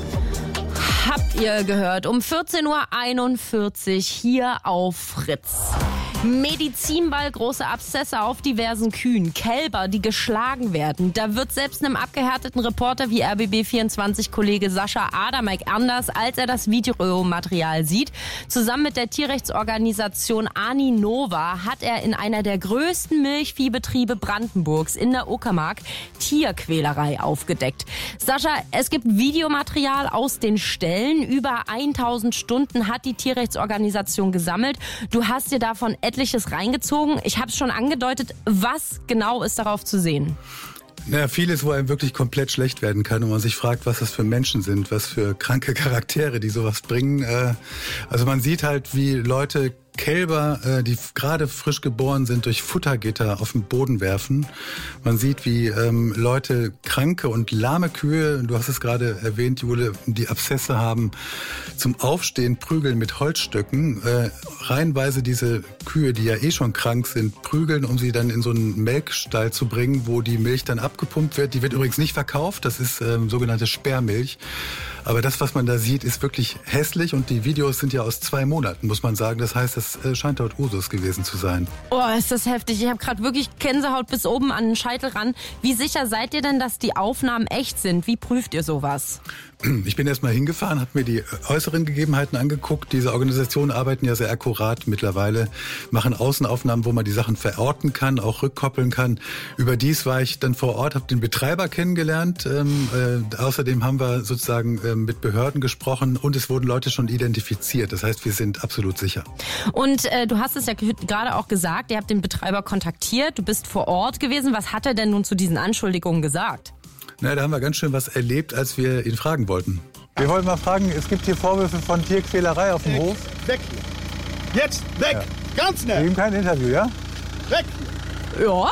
Habt ihr gehört, um vierzehn Uhr einundvierzig hier auf Fritz. Medizinball, große Abszesse auf diversen Kühen, Kälber, die geschlagen werden. Da wird selbst einem abgehärteten Reporter wie R B B vierundzwanzig-Kollege Sascha Adamek anders, als er das Videomaterial sieht. Zusammen mit der Tierrechtsorganisation Aninova hat er in einer der größten Milchviehbetriebe Brandenburgs in der Uckermark Tierquälerei aufgedeckt. Sascha, es gibt Videomaterial aus den Ställen. Über tausend Stunden hat die Tierrechtsorganisation gesammelt. Du hast dir davon etliches reingezogen. Ich habe es schon angedeutet. Was genau ist darauf zu sehen? Naja, vieles, wo einem wirklich komplett schlecht werden kann und man sich fragt, was das für Menschen sind, was für kranke Charaktere, die sowas bringen. Also man sieht halt, wie Leute Kälber, die gerade frisch geboren sind, durch Futtergitter auf den Boden werfen. Man sieht, wie ähm, Leute kranke und lahme Kühe, du hast es gerade erwähnt, Jule, die Abszesse haben, zum Aufstehen prügeln mit Holzstöcken. Äh, reihenweise diese Kühe, die ja eh schon krank sind, prügeln, um sie dann in so einen Melkstall zu bringen, wo die Milch dann abgepumpt wird. Die wird übrigens nicht verkauft, das ist ähm, sogenannte Sperrmilch. Aber das, was man da sieht, ist wirklich hässlich und die Videos sind ja aus zwei Monaten, muss man sagen. Das heißt, das scheint dort Usus gewesen zu sein. Oh, ist das heftig. Ich habe gerade wirklich Gänsehaut bis oben an den Scheitel ran. Wie sicher seid ihr denn, dass die Aufnahmen echt sind? Wie prüft ihr sowas? Ich bin erst mal hingefahren, habe mir die äußeren Gegebenheiten angeguckt. Diese Organisationen arbeiten ja sehr akkurat mittlerweile, machen Außenaufnahmen, wo man die Sachen verorten kann, auch rückkoppeln kann. Überdies war ich dann vor Ort, habe den Betreiber kennengelernt. Ähm, äh, außerdem haben wir sozusagen äh, mit Behörden gesprochen und es wurden Leute schon identifiziert. Das heißt, wir sind absolut sicher. Und äh, du hast es ja gerade auch gesagt, ihr habt den Betreiber kontaktiert, du bist vor Ort gewesen. Was hat er denn nun zu diesen Anschuldigungen gesagt? Na, da haben wir ganz schön was erlebt, als wir ihn fragen wollten. Wir wollten mal fragen, es gibt hier Vorwürfe von Tierquälerei auf dem weg, Hof. Weg hier. Jetzt, weg. Ja. Ganz schnell. Wir geben kein Interview, ja? Weg. Ja.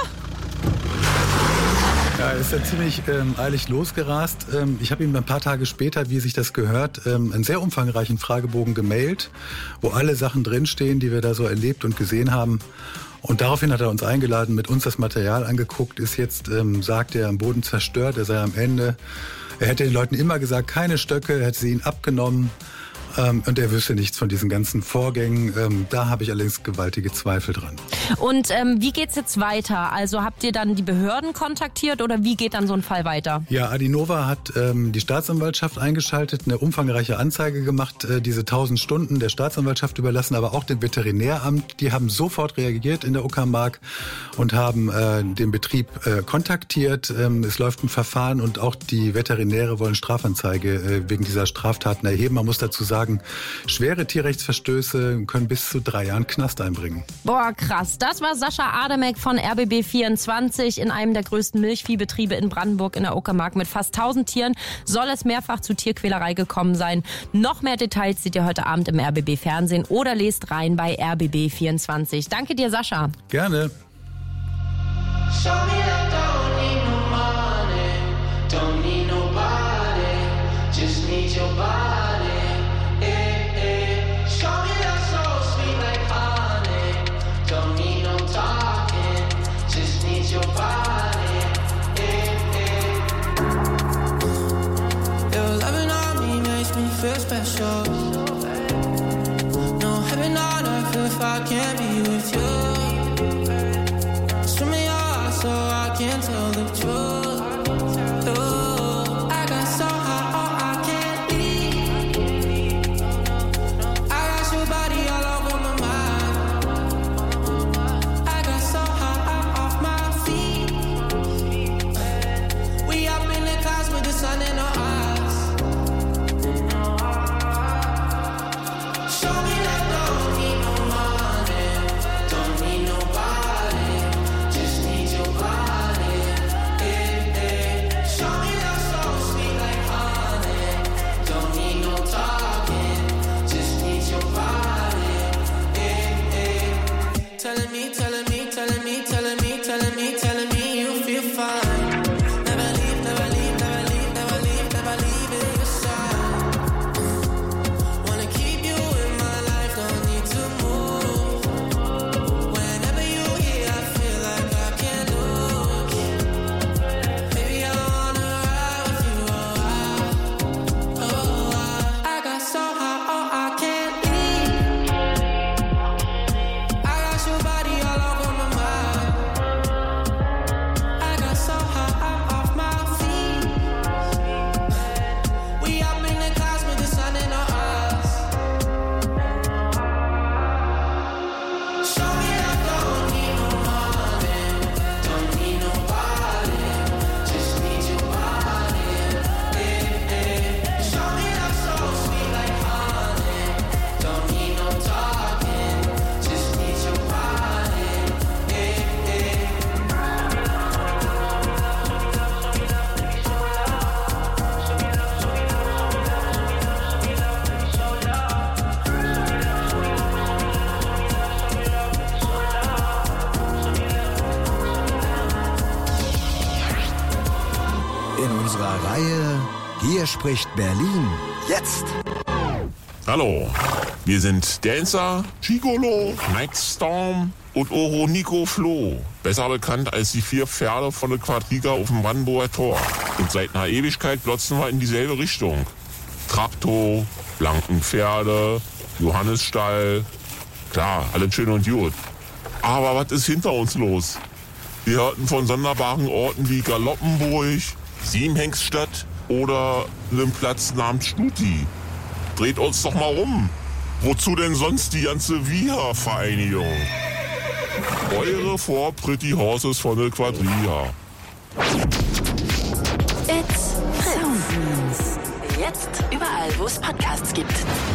Ja, er ist ja ziemlich ähm, eilig losgerast. Ähm, ich habe ihm ein paar Tage später, wie sich das gehört, ähm, einen sehr umfangreichen Fragebogen gemailt, wo alle Sachen drinstehen, die wir da so erlebt und gesehen haben. Und daraufhin hat er uns eingeladen, mit uns das Material angeguckt, ist jetzt, ähm, sagt er, am Boden zerstört, er sei am Ende. Er hätte den Leuten immer gesagt, keine Stöcke, er hätte sie ihnen abgenommen. Ähm, und er wüsste nichts von diesen ganzen Vorgängen. Ähm, da habe ich allerdings gewaltige Zweifel dran. Und ähm, wie geht's jetzt weiter? Also habt ihr dann die Behörden kontaktiert oder wie geht dann so ein Fall weiter? Ja, Aninova hat ähm, die Staatsanwaltschaft eingeschaltet, eine umfangreiche Anzeige gemacht, äh, diese tausend Stunden der Staatsanwaltschaft überlassen, aber auch dem Veterinäramt. Die haben sofort reagiert in der Uckermark und haben äh, den Betrieb äh, kontaktiert. Ähm, es läuft ein Verfahren und auch die Veterinäre wollen Strafanzeige äh, wegen dieser Straftaten erheben. Man muss dazu sagen, schwere Tierrechtsverstöße können bis zu drei Jahren Knast einbringen. Boah, krass. Das war Sascha Adamek von R B B vierundzwanzig. In einem der größten Milchviehbetriebe in Brandenburg in der Uckermark mit fast tausend Tieren soll es mehrfach zu Tierquälerei gekommen sein. Noch mehr Details seht ihr heute Abend im R B B Fernsehen oder lest rein bei R B B vierundzwanzig. Danke dir, Sascha. Gerne. Show me that don't need no money, don't need nobody, just need your body. Feel special. No heaven on earth if I can't be with you. Swim me your heart so I can tell the truth. Ooh, I got so high, oh, I can't leave. I got your body all over my mind. I got so high off my feet. We up in the clouds with the sun in our eyes. Show me that don't need no money, don't need in unserer Reihe Hier spricht Berlin. Jetzt. Hallo, wir sind Dancer, Gigolo, Night Storm und Oro Nico Flo. Besser bekannt als die vier Pferde von der Quadriga auf dem Brandenburger Tor. Und seit einer Ewigkeit glotzen wir in dieselbe Richtung. Traktor, blanken Pferde, Johannisstall. Klar, alles schön und gut. Aber was ist hinter uns los? Wir hörten von sonderbaren Orten wie Galoppenburg, Siemhengststadt oder einem Platz namens Stuti. Dreht uns doch mal um. Wozu denn sonst die ganze V I H A-Vereinigung? Eure Four Pretty Horses von der Quadriga. It's Fritz. Jetzt überall, wo es Podcasts gibt.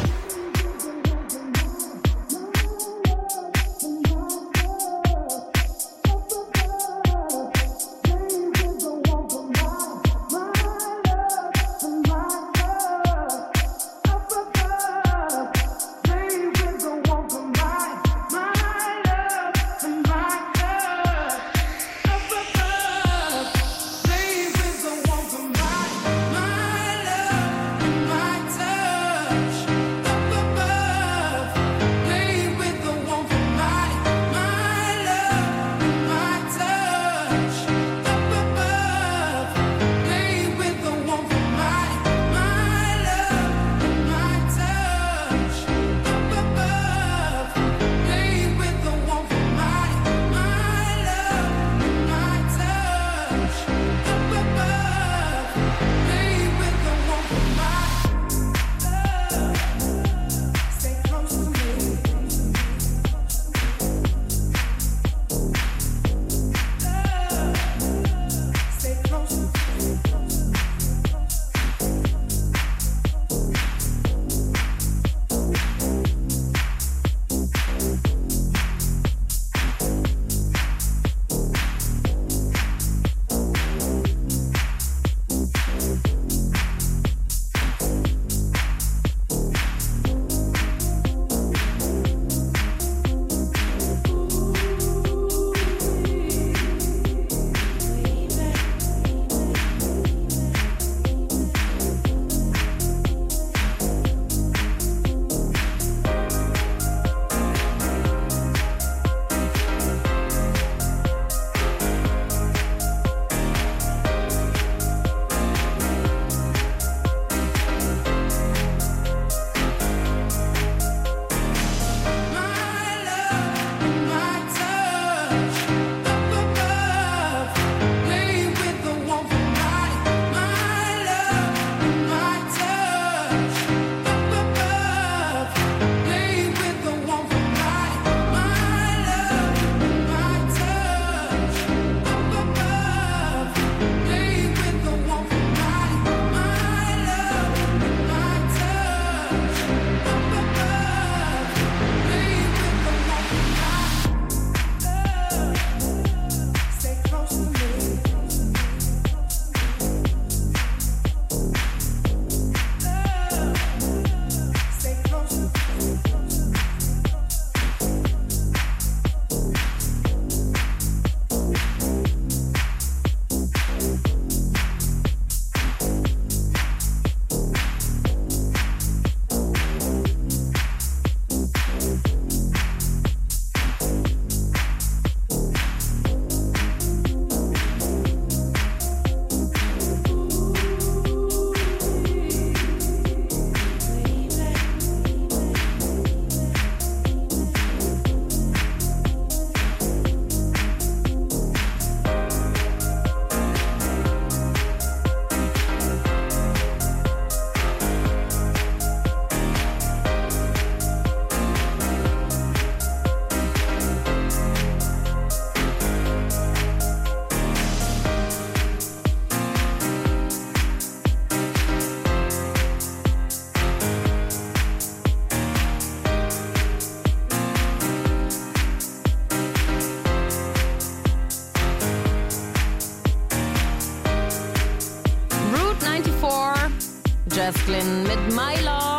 Jesslyn mit My Love.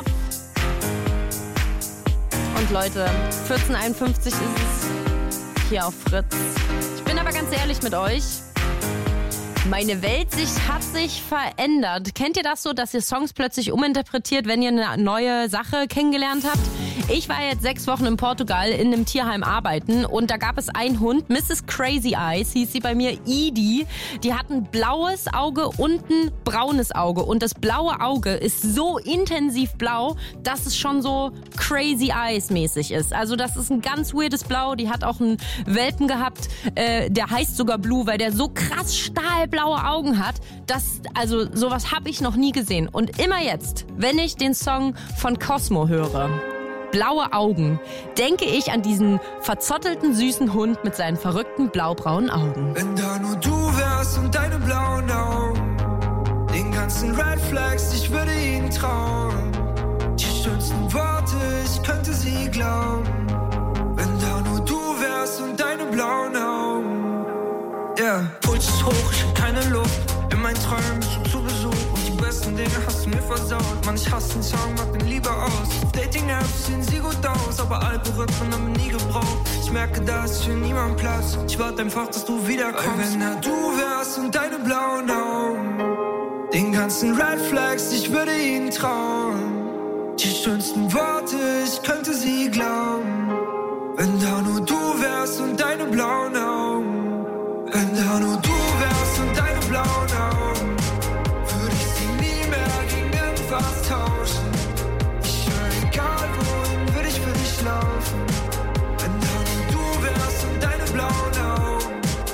Und Leute, vierzehn Uhr einundfünfzig ist es hier auf Fritz. Ich bin aber ganz ehrlich mit euch. Meine Weltsicht hat sich verändert. Kennt ihr das so, dass ihr Songs plötzlich uminterpretiert, wenn ihr eine neue Sache kennengelernt habt? Ich war jetzt sechs Wochen in Portugal in einem Tierheim arbeiten und da gab es einen Hund, Missus Crazy Eyes, hieß sie bei mir, Edie. Die hat ein blaues Auge und ein braunes Auge und das blaue Auge ist so intensiv blau, dass es schon so Crazy Eyes mäßig ist. Also das ist ein ganz weirdes Blau. Die hat auch einen Welpen gehabt, äh, der heißt sogar Blue, weil der so krass stahlblaue Augen hat. Das, also sowas habe ich noch nie gesehen. Und immer jetzt, wenn ich den Song von Cosmo höre, Blaue Augen, denke ich an diesen verzottelten, süßen Hund mit seinen verrückten, blaubraunen Augen. Wenn da nur du wärst und deine blauen Augen, den ganzen Red Flags, ich würde ihnen trauen. Die schönsten Worte, ich könnte sie glauben. Wenn da nur du wärst und deine blauen Augen. Ja, yeah. Puls ist hoch, ich hab keine Luft. In meinen Träumen bist du zu Besuch. Und die besten Dinge hast du mir versaut. Mann, ich hasse den Song, mag den lieber aus. Auf Dating-Apps sehen sie gut aus, aber Algorithmen haben wir nie gebraucht. Ich merke, da ist für niemand Platz. Ich warte einfach, dass du wiederkommst. Weil wenn da du wärst und deine blauen Augen, den ganzen Red Flags, ich würde ihnen trauen. Die schönsten Worte, ich könnte sie glauben. Wenn da nur du wärst und deine blauen Augen. Wenn da nur du wärst und deine blauen Augen, würde ich sie nie mehr gegen irgendwas tauschen. Ich höre, egal wohin, würde ich für dich laufen. Wenn da nur du wärst und deine blauen Augen.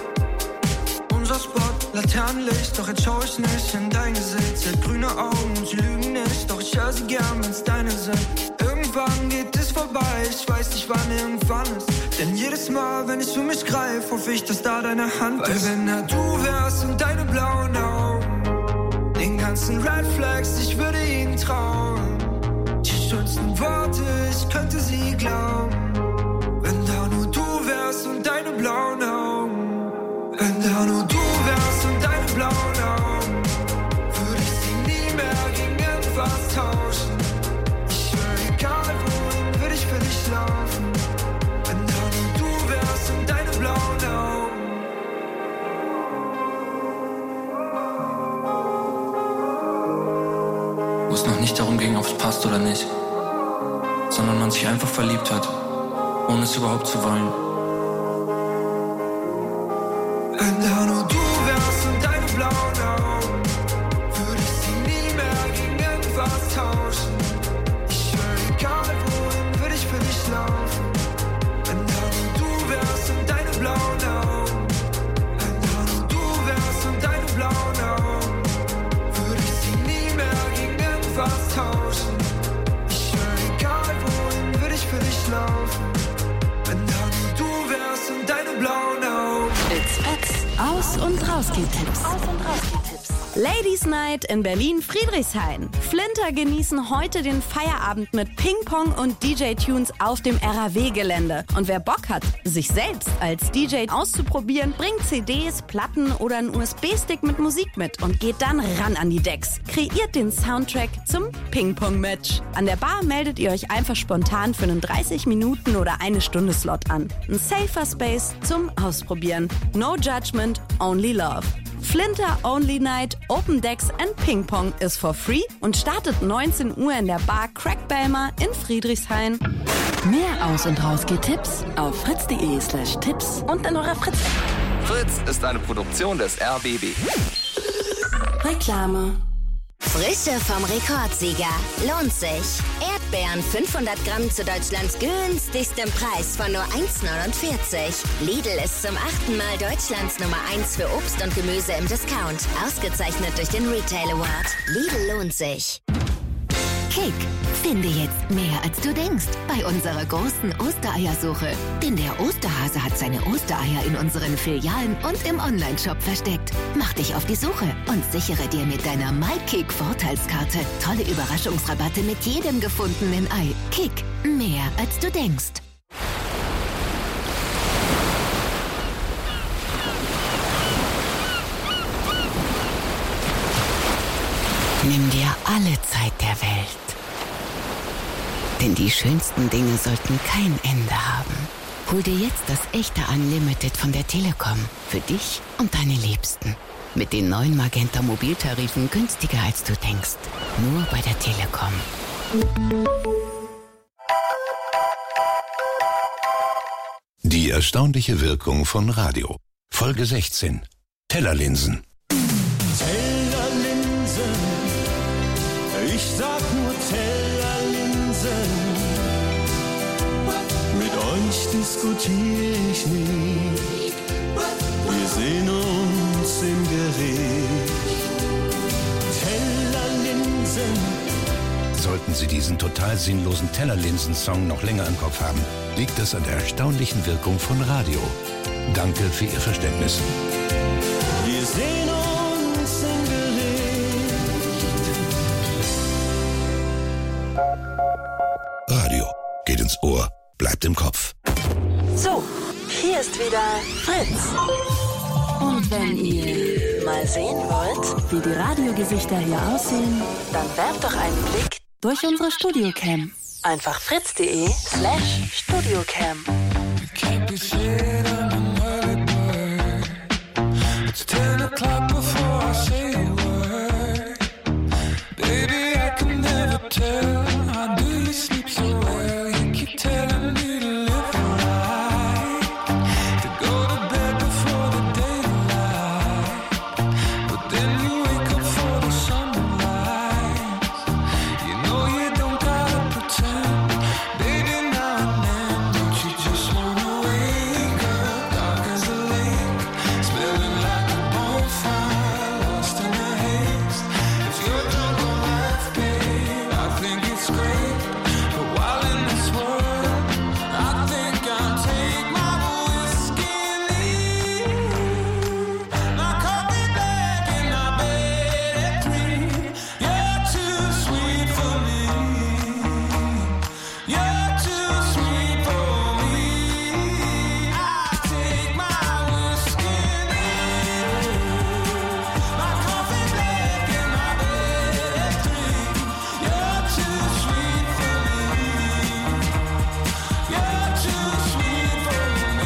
Unser Spot, Laternenlicht, doch jetzt schau ich nicht in dein Gesicht. Sie hat grüne Augen und sie lügen nicht, doch ich höre sie gern, wenn's deine sind. Irgendwann geht es vorbei, ich weiß nicht wann irgendwann ist. Denn jedes Mal, wenn ich für mich greif, hoffe ich, dass da deine Hand Weil ist. Weil wenn da du wärst und deine blauen Augen, den ganzen Red Flags, ich würde ihnen trauen. Die schönsten Worte, ich könnte sie glauben. Wenn da nur du wärst und deine blauen Augen. Wenn da nur du wärst und deine blauen Augen, würde ich sie nie mehr gegen irgendwas tauschen. Ich höre, egal wohin, würde ich für dich laufen. Und deine blauen Augen. Wo es noch nicht darum ging, ob es passt oder nicht, sondern man sich einfach verliebt hat, ohne es überhaupt zu wollen. Wenn da nur du wärst und deine blauen Augen, würde ich sie nie mehr gegen irgendwas tauschen. Ich höre, egal wohin, würde ich für dich laufen. Und deine blauen Augen. Wenn da nur du wärst und deine blauen Augen, würde ich sie nie mehr gegen irgendwas tauschen. Ich höre, egal wohin, würde ich für dich laufen. Wenn da nur du wärst und deine blauen Augen. It's Pets. Aus- und Rausgeht-Tipps. Aus- und Rausgeht-Tipps. Ladies Night in Berlin-Friedrichshain. Flinter genießen heute den Feierabend mit Ping-Pong und D J-Tunes auf dem R A W-Gelände. Und wer Bock hat, sich selbst als D J auszuprobieren, bringt C Ds, Platten oder einen U S B-Stick mit Musik mit und geht dann ran an die Decks. Kreiert den Soundtrack zum Ping-Pong-Match. An der Bar meldet ihr euch einfach spontan für einen dreißig Minuten oder eine Stunde Slot an. Ein safer Space zum Ausprobieren. No judgment, only love. Flinter Only Night, Open Decks and Ping Pong ist for free und startet neunzehn Uhr in der Bar Crack Belmer in Friedrichshain. Mehr Aus- und Rausgeht-Tipps auf fritz.de slash Tipps und in eurer Fritz. Fritz ist eine Produktion des R B B. Reklame. Frische vom Rekordsieger. Lohnt sich. Erdbeeren fünfhundert Gramm zu Deutschlands günstigstem Preis von nur eins neunundvierzig. Lidl ist zum achten Mal Deutschlands Nummer eins für Obst und Gemüse im Discount. Ausgezeichnet durch den Retail Award. Lidl lohnt sich. Kick. Finde jetzt mehr, als du denkst, bei unserer großen Ostereiersuche. Denn der Osterhase hat seine Ostereier in unseren Filialen und im Onlineshop versteckt. Mach dich auf die Suche und sichere dir mit deiner MyKick-Vorteilskarte tolle Überraschungsrabatte mit jedem gefundenen Ei. Kick. Mehr, als du denkst. Nimm dir alle Zeit der Welt. Denn die schönsten Dinge sollten kein Ende haben. Hol dir jetzt das echte Unlimited von der Telekom. Für dich und deine Liebsten. Mit den neuen Magenta Mobiltarifen günstiger als du denkst. Nur bei der Telekom. Die erstaunliche Wirkung von Radio. Folge sechzehn. Tellerlinsen. Tellerlinsen, ich sag nur Tellerlinsen. Mit euch diskutiere ich nicht. Wir sehen uns im Gericht. Tellerlinsen. Sollten Sie diesen total sinnlosen Tellerlinsen-Song noch länger im Kopf haben, liegt es an der erstaunlichen Wirkung von Radio. Danke für Ihr Verständnis. Wir sehen uns im Gericht. Radio geht ins Ohr, bleibt im Kopf. So, hier ist wieder Fritz. Und wenn ihr mal sehen wollt, wie die Radiogesichter hier aussehen, dann werft doch einen Blick durch unsere Studiocam. Einfach fritz.de slash Studiocam. It's ten o'clock before I say a word. Baby, I can never tell. How do you sleep so well? You keep telling me to live right, to go to bed before the daylight. But then you wake up for the sunrise. You know you don't gotta pretend. Baby, now and then, don't you just wanna wake up dark as a lake, smelling like a bonfire, lost in the haze. If you're drunk on life, babe, I think it's great. But while in this world, I think I'll take my whiskey and leave. My coffee black in my bed at three. You're too sweet for me. You're too sweet for me. I take my whiskey and leave. My coffee black in my bed at three. You're too sweet for me. You're too sweet for me.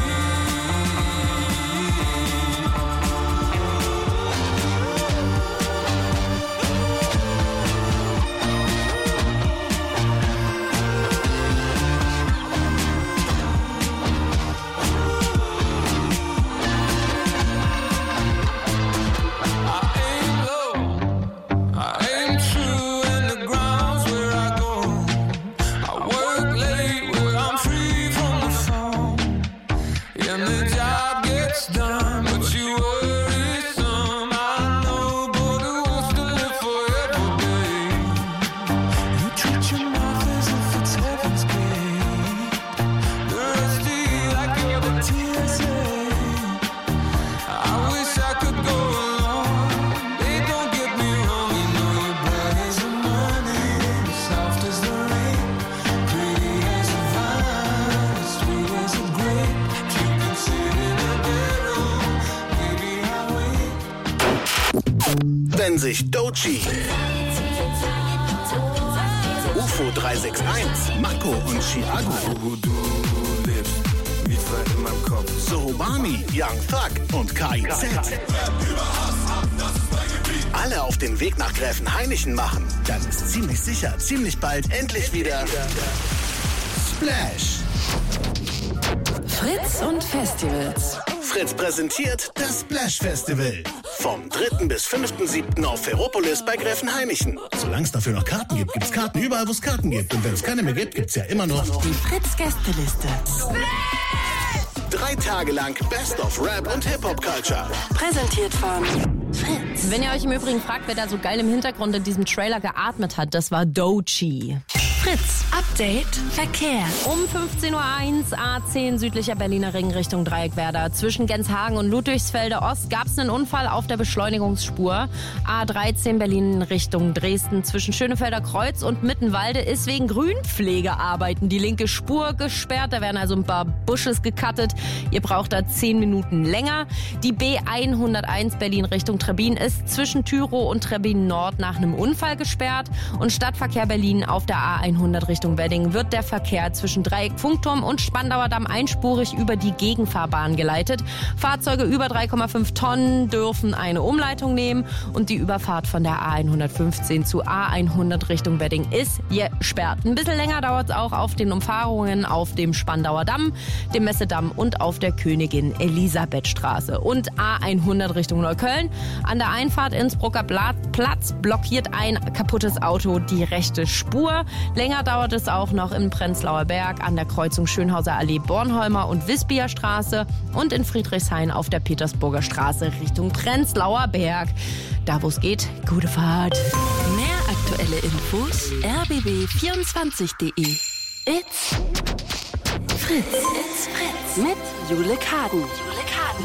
I aim low, I aim true, and the ground's where I go. I work late where I'm free from the phone, and the job gets done, but you worry some. I know, but who wants to live forever, babe? You treat your mouth as if it's heaven's gate. The rest of you like you're the T S A. I wish I could go along. Babe, don't get me wrong. You know you're bright as the morning, soft as the rain, pretty as a vine, sweet as a grape. You can sit in a bedroom, baby, I'll wait. Wenn sich Doechii, U F O drei sechs eins, Mako und Chiago, Sohobani, Young Thug und K I Z alle auf den Weg nach Gräfenhainichen machen, dann ist ziemlich sicher, ziemlich bald endlich wieder Splash. Fritz und Festivals. Fritz präsentiert das Splash Festival. Vom dritten bis fünften siebten auf Ferropolis bei Gräfenhainichen. Solange es dafür noch Karten gibt, gibt's Karten überall, wo es Karten gibt. Und wenn es keine mehr gibt, gibt's ja immer noch Die Fritz-Gästeliste. drei Tage lang Best of Rap und Hip-Hop-Culture. Präsentiert von Fritz. Wenn ihr euch im Übrigen fragt, wer da so geil im Hintergrund in diesem Trailer geatmet hat, das war Doechii. Fritz. Update Verkehr. Um fünfzehn Uhr eins, A zehn südlicher Berliner Ring Richtung Dreieckwerder. Zwischen Genshagen und Ludwigsfelde Ost gab es einen Unfall auf der Beschleunigungsspur. A dreizehn Berlin Richtung Dresden. Zwischen Schönefelder Kreuz und Mittenwalde ist wegen Grünpflegearbeiten die linke Spur gesperrt. Da werden also ein paar Bushes gecuttet. Ihr braucht da zehn Minuten länger. Die B hunderteins Berlin Richtung Trebin ist zwischen Tyrow und Trebin Nord nach einem Unfall gesperrt. Und Stadtverkehr Berlin auf der A hundert Richtung Wedding wird der Verkehr zwischen Dreieck Funkturm und Spandauer Damm einspurig über die Gegenfahrbahn geleitet. Fahrzeuge über drei Komma fünf Tonnen dürfen eine Umleitung nehmen und die Überfahrt von der A hundertfünfzehn zu A hundert Richtung Wedding ist gesperrt. Ein bisschen länger dauert es auch auf den Umfahrungen auf dem Spandauer Damm, dem Messedamm und auf der Königin Elisabethstraße. Und A hundert Richtung Neukölln. An der Einfahrt Innsbrucker Platz blockiert ein kaputtes Auto die rechte Spur. Länger dauert es auch noch in Prenzlauer Berg an der Kreuzung Schönhauser Allee, Bornholmer und Wispia Straße und in Friedrichshain auf der Petersburger Straße Richtung Prenzlauer Berg. Da wo es geht, gute Fahrt. Mehr aktuelle Infos r b b vierundzwanzig punkt de. It's Fritz. It's Fritz. Mit Jule Kaden. Jule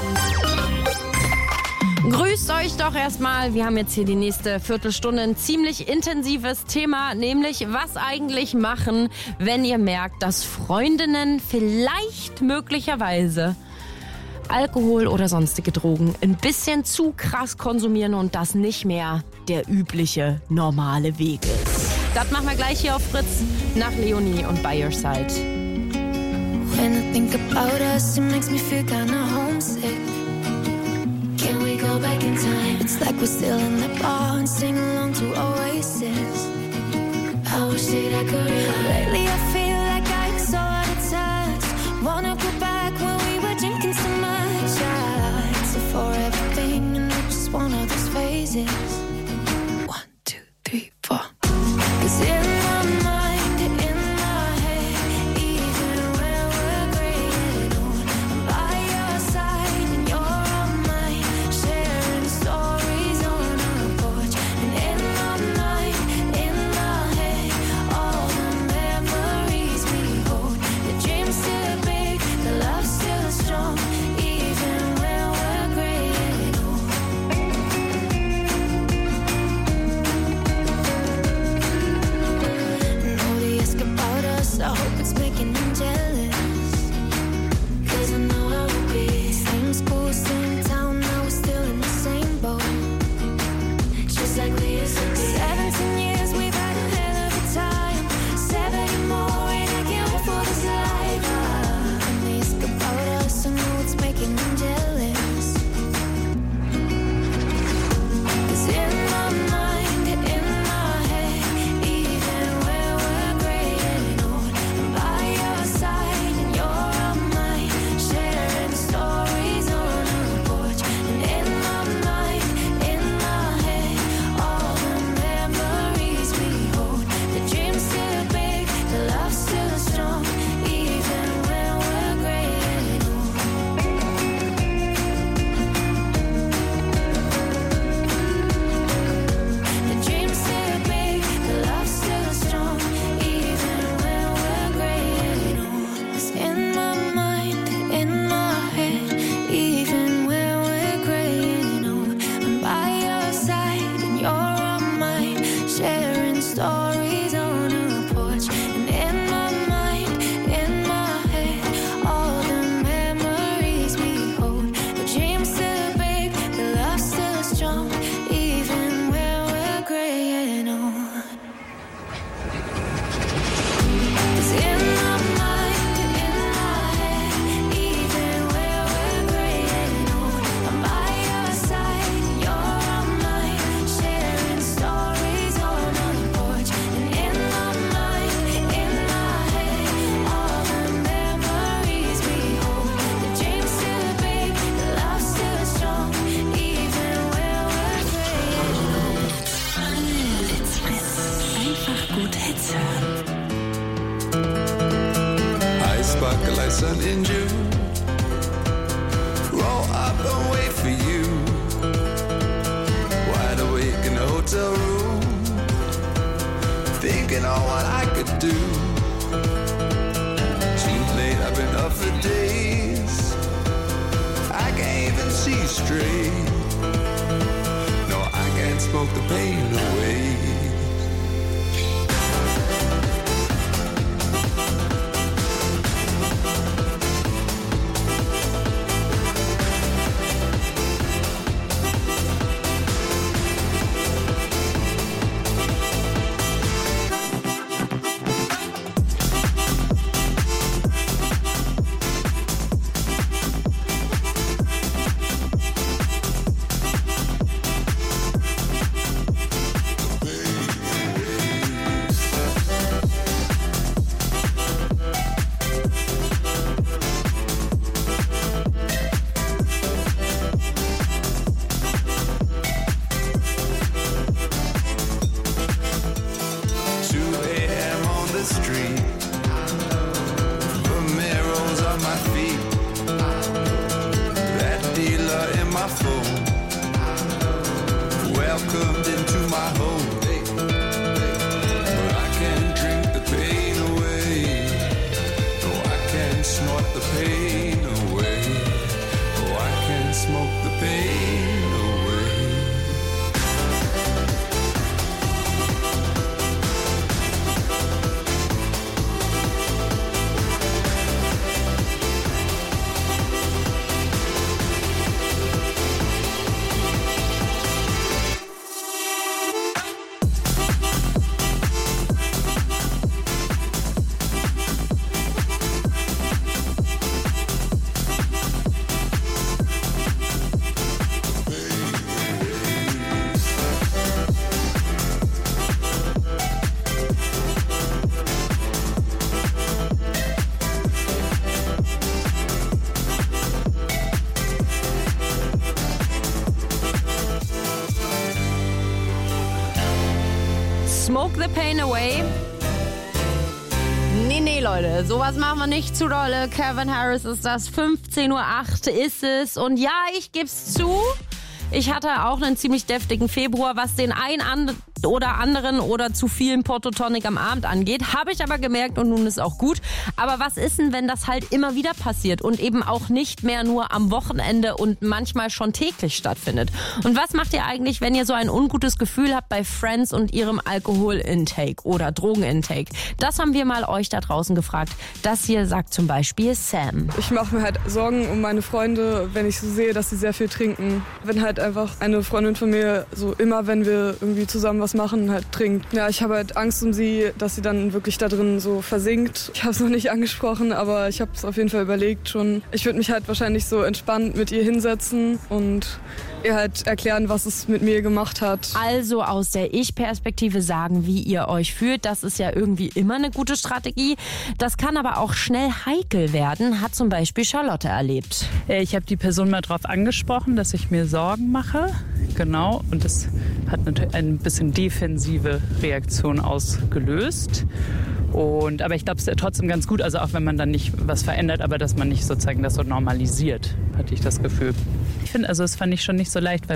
Kaden. Grüßt euch doch erstmal. Wir haben jetzt hier die nächste Viertelstunde ein ziemlich intensives Thema, nämlich was eigentlich machen, wenn ihr merkt, dass Freundinnen vielleicht möglicherweise Alkohol oder sonstige Drogen ein bisschen zu krass konsumieren und das nicht mehr der übliche, normale Weg ist. Das machen wir gleich hier auf Fritz nach Leonie und By Your Side. When I think about us, it makes me feel kinda homesick. Can we go back in time? It's like we're still in the bar and sing along to Oasis. I wish that I could rewind. Lately I feel like I'm so out of touch. Wanna go back when we were drinking so much. I so for everything and I just want all those phases. One, two, three, four. 'Cause in my mind, in my head, even when we're graying old, I'm by your side and you're on mine, sharing stories on our porch. And in my mind, in my head, all the memories we hold. The dream's still big, the love's still strong, even when we're graying old. And all they ask about us, I hope it's making them jealous. 'Cause I know how it be. Same school, same town, now we're still in the same boat. Just like we used to be. Seventeen years, we've had a hell of a time. Seventy more, and I can't wait for this life. Ah, and they ask about us, I know it's making them jealous. 'Cause in my mind, in my head, even when we're graying old, I'm by your side and you're on mine, sharing stories on our porch. And in my mind, in my head, all the memories we hold. The dream's still big, the love's still strong, even when we're graying old. The dream's still big, the love's still strong, even when we're graying old. 'Cause in my mind, in my head, even when we're graying old, I'm by your side and you're on mine, sharing stories on our porch. And in my mind, in my head, all the memories we hold. The dream's still big, the love's still strong, even when we're graying old. 'Cause in my mind, in my head, even when we're graying old, I'm by your side and you're on mine, sharing stories on our porch. And in my mind, in my head, all the memories we hold. The dream's still big, the love's still strong, even when we're graying old. It's Fritz. Einfach gut Hits hören. I sparkle like sun in June. Roll up and wait for you. Wide awake in a hotel room, thinking on what I could do. Too late, I've been up for days. I can't even see straight. No, I can't smoke the pain away. welcomed into my home. But I can't drink the pain away. No, I can't snort the pain away. Oh, I can't smoke the pain away. Smoke the Pain Away. Nee, nee, Leute, sowas machen wir nicht zu dolle. Calvin Harris ist das, fünfzehn Uhr acht ist es. Und ja, ich geb's zu, ich hatte auch einen ziemlich deftigen Februar, was den einen an oder anderen oder zu vielen Porto Tonic am Abend angeht. Habe ich aber gemerkt und nun ist auch gut. Aber was ist denn, wenn das halt immer wieder passiert und eben auch nicht mehr nur am Wochenende und manchmal schon täglich stattfindet? Und was macht ihr eigentlich, wenn ihr so ein ungutes Gefühl habt bei Friends und ihrem Alkoholintake oder Drogenintake? Das haben wir mal euch da draußen gefragt. Das hier sagt zum Beispiel Sam. Ich mache mir halt Sorgen um meine Freunde, wenn ich so sehe, dass sie sehr viel trinken. Wenn halt einfach eine Freundin von mir so immer, wenn wir irgendwie zusammen was machen, halt trinkt. Ja, ich habe halt Angst um sie, dass sie dann wirklich da drin so versinkt. Ich habe es noch nicht angesprochen, aber ich habe es auf jeden Fall überlegt schon. Ich würde mich halt wahrscheinlich so entspannt mit ihr hinsetzen und ihr halt erklären, was es mit mir gemacht hat. Also aus der Ich-Perspektive sagen, wie ihr euch fühlt. Das ist ja irgendwie immer eine gute Strategie. Das kann aber auch schnell heikel werden, hat zum Beispiel Charlotte erlebt. Ich habe die Person mal darauf angesprochen, dass ich mir Sorgen mache. Genau. Und das hat natürlich ein bisschen defensive Reaktion ausgelöst. Und, aber ich glaube, es ist trotzdem ganz gut, also auch wenn man dann nicht was verändert, aber dass man nicht sozusagen das so normalisiert, hatte ich das Gefühl. Ich finde, also das fand ich schon nicht so leicht, weil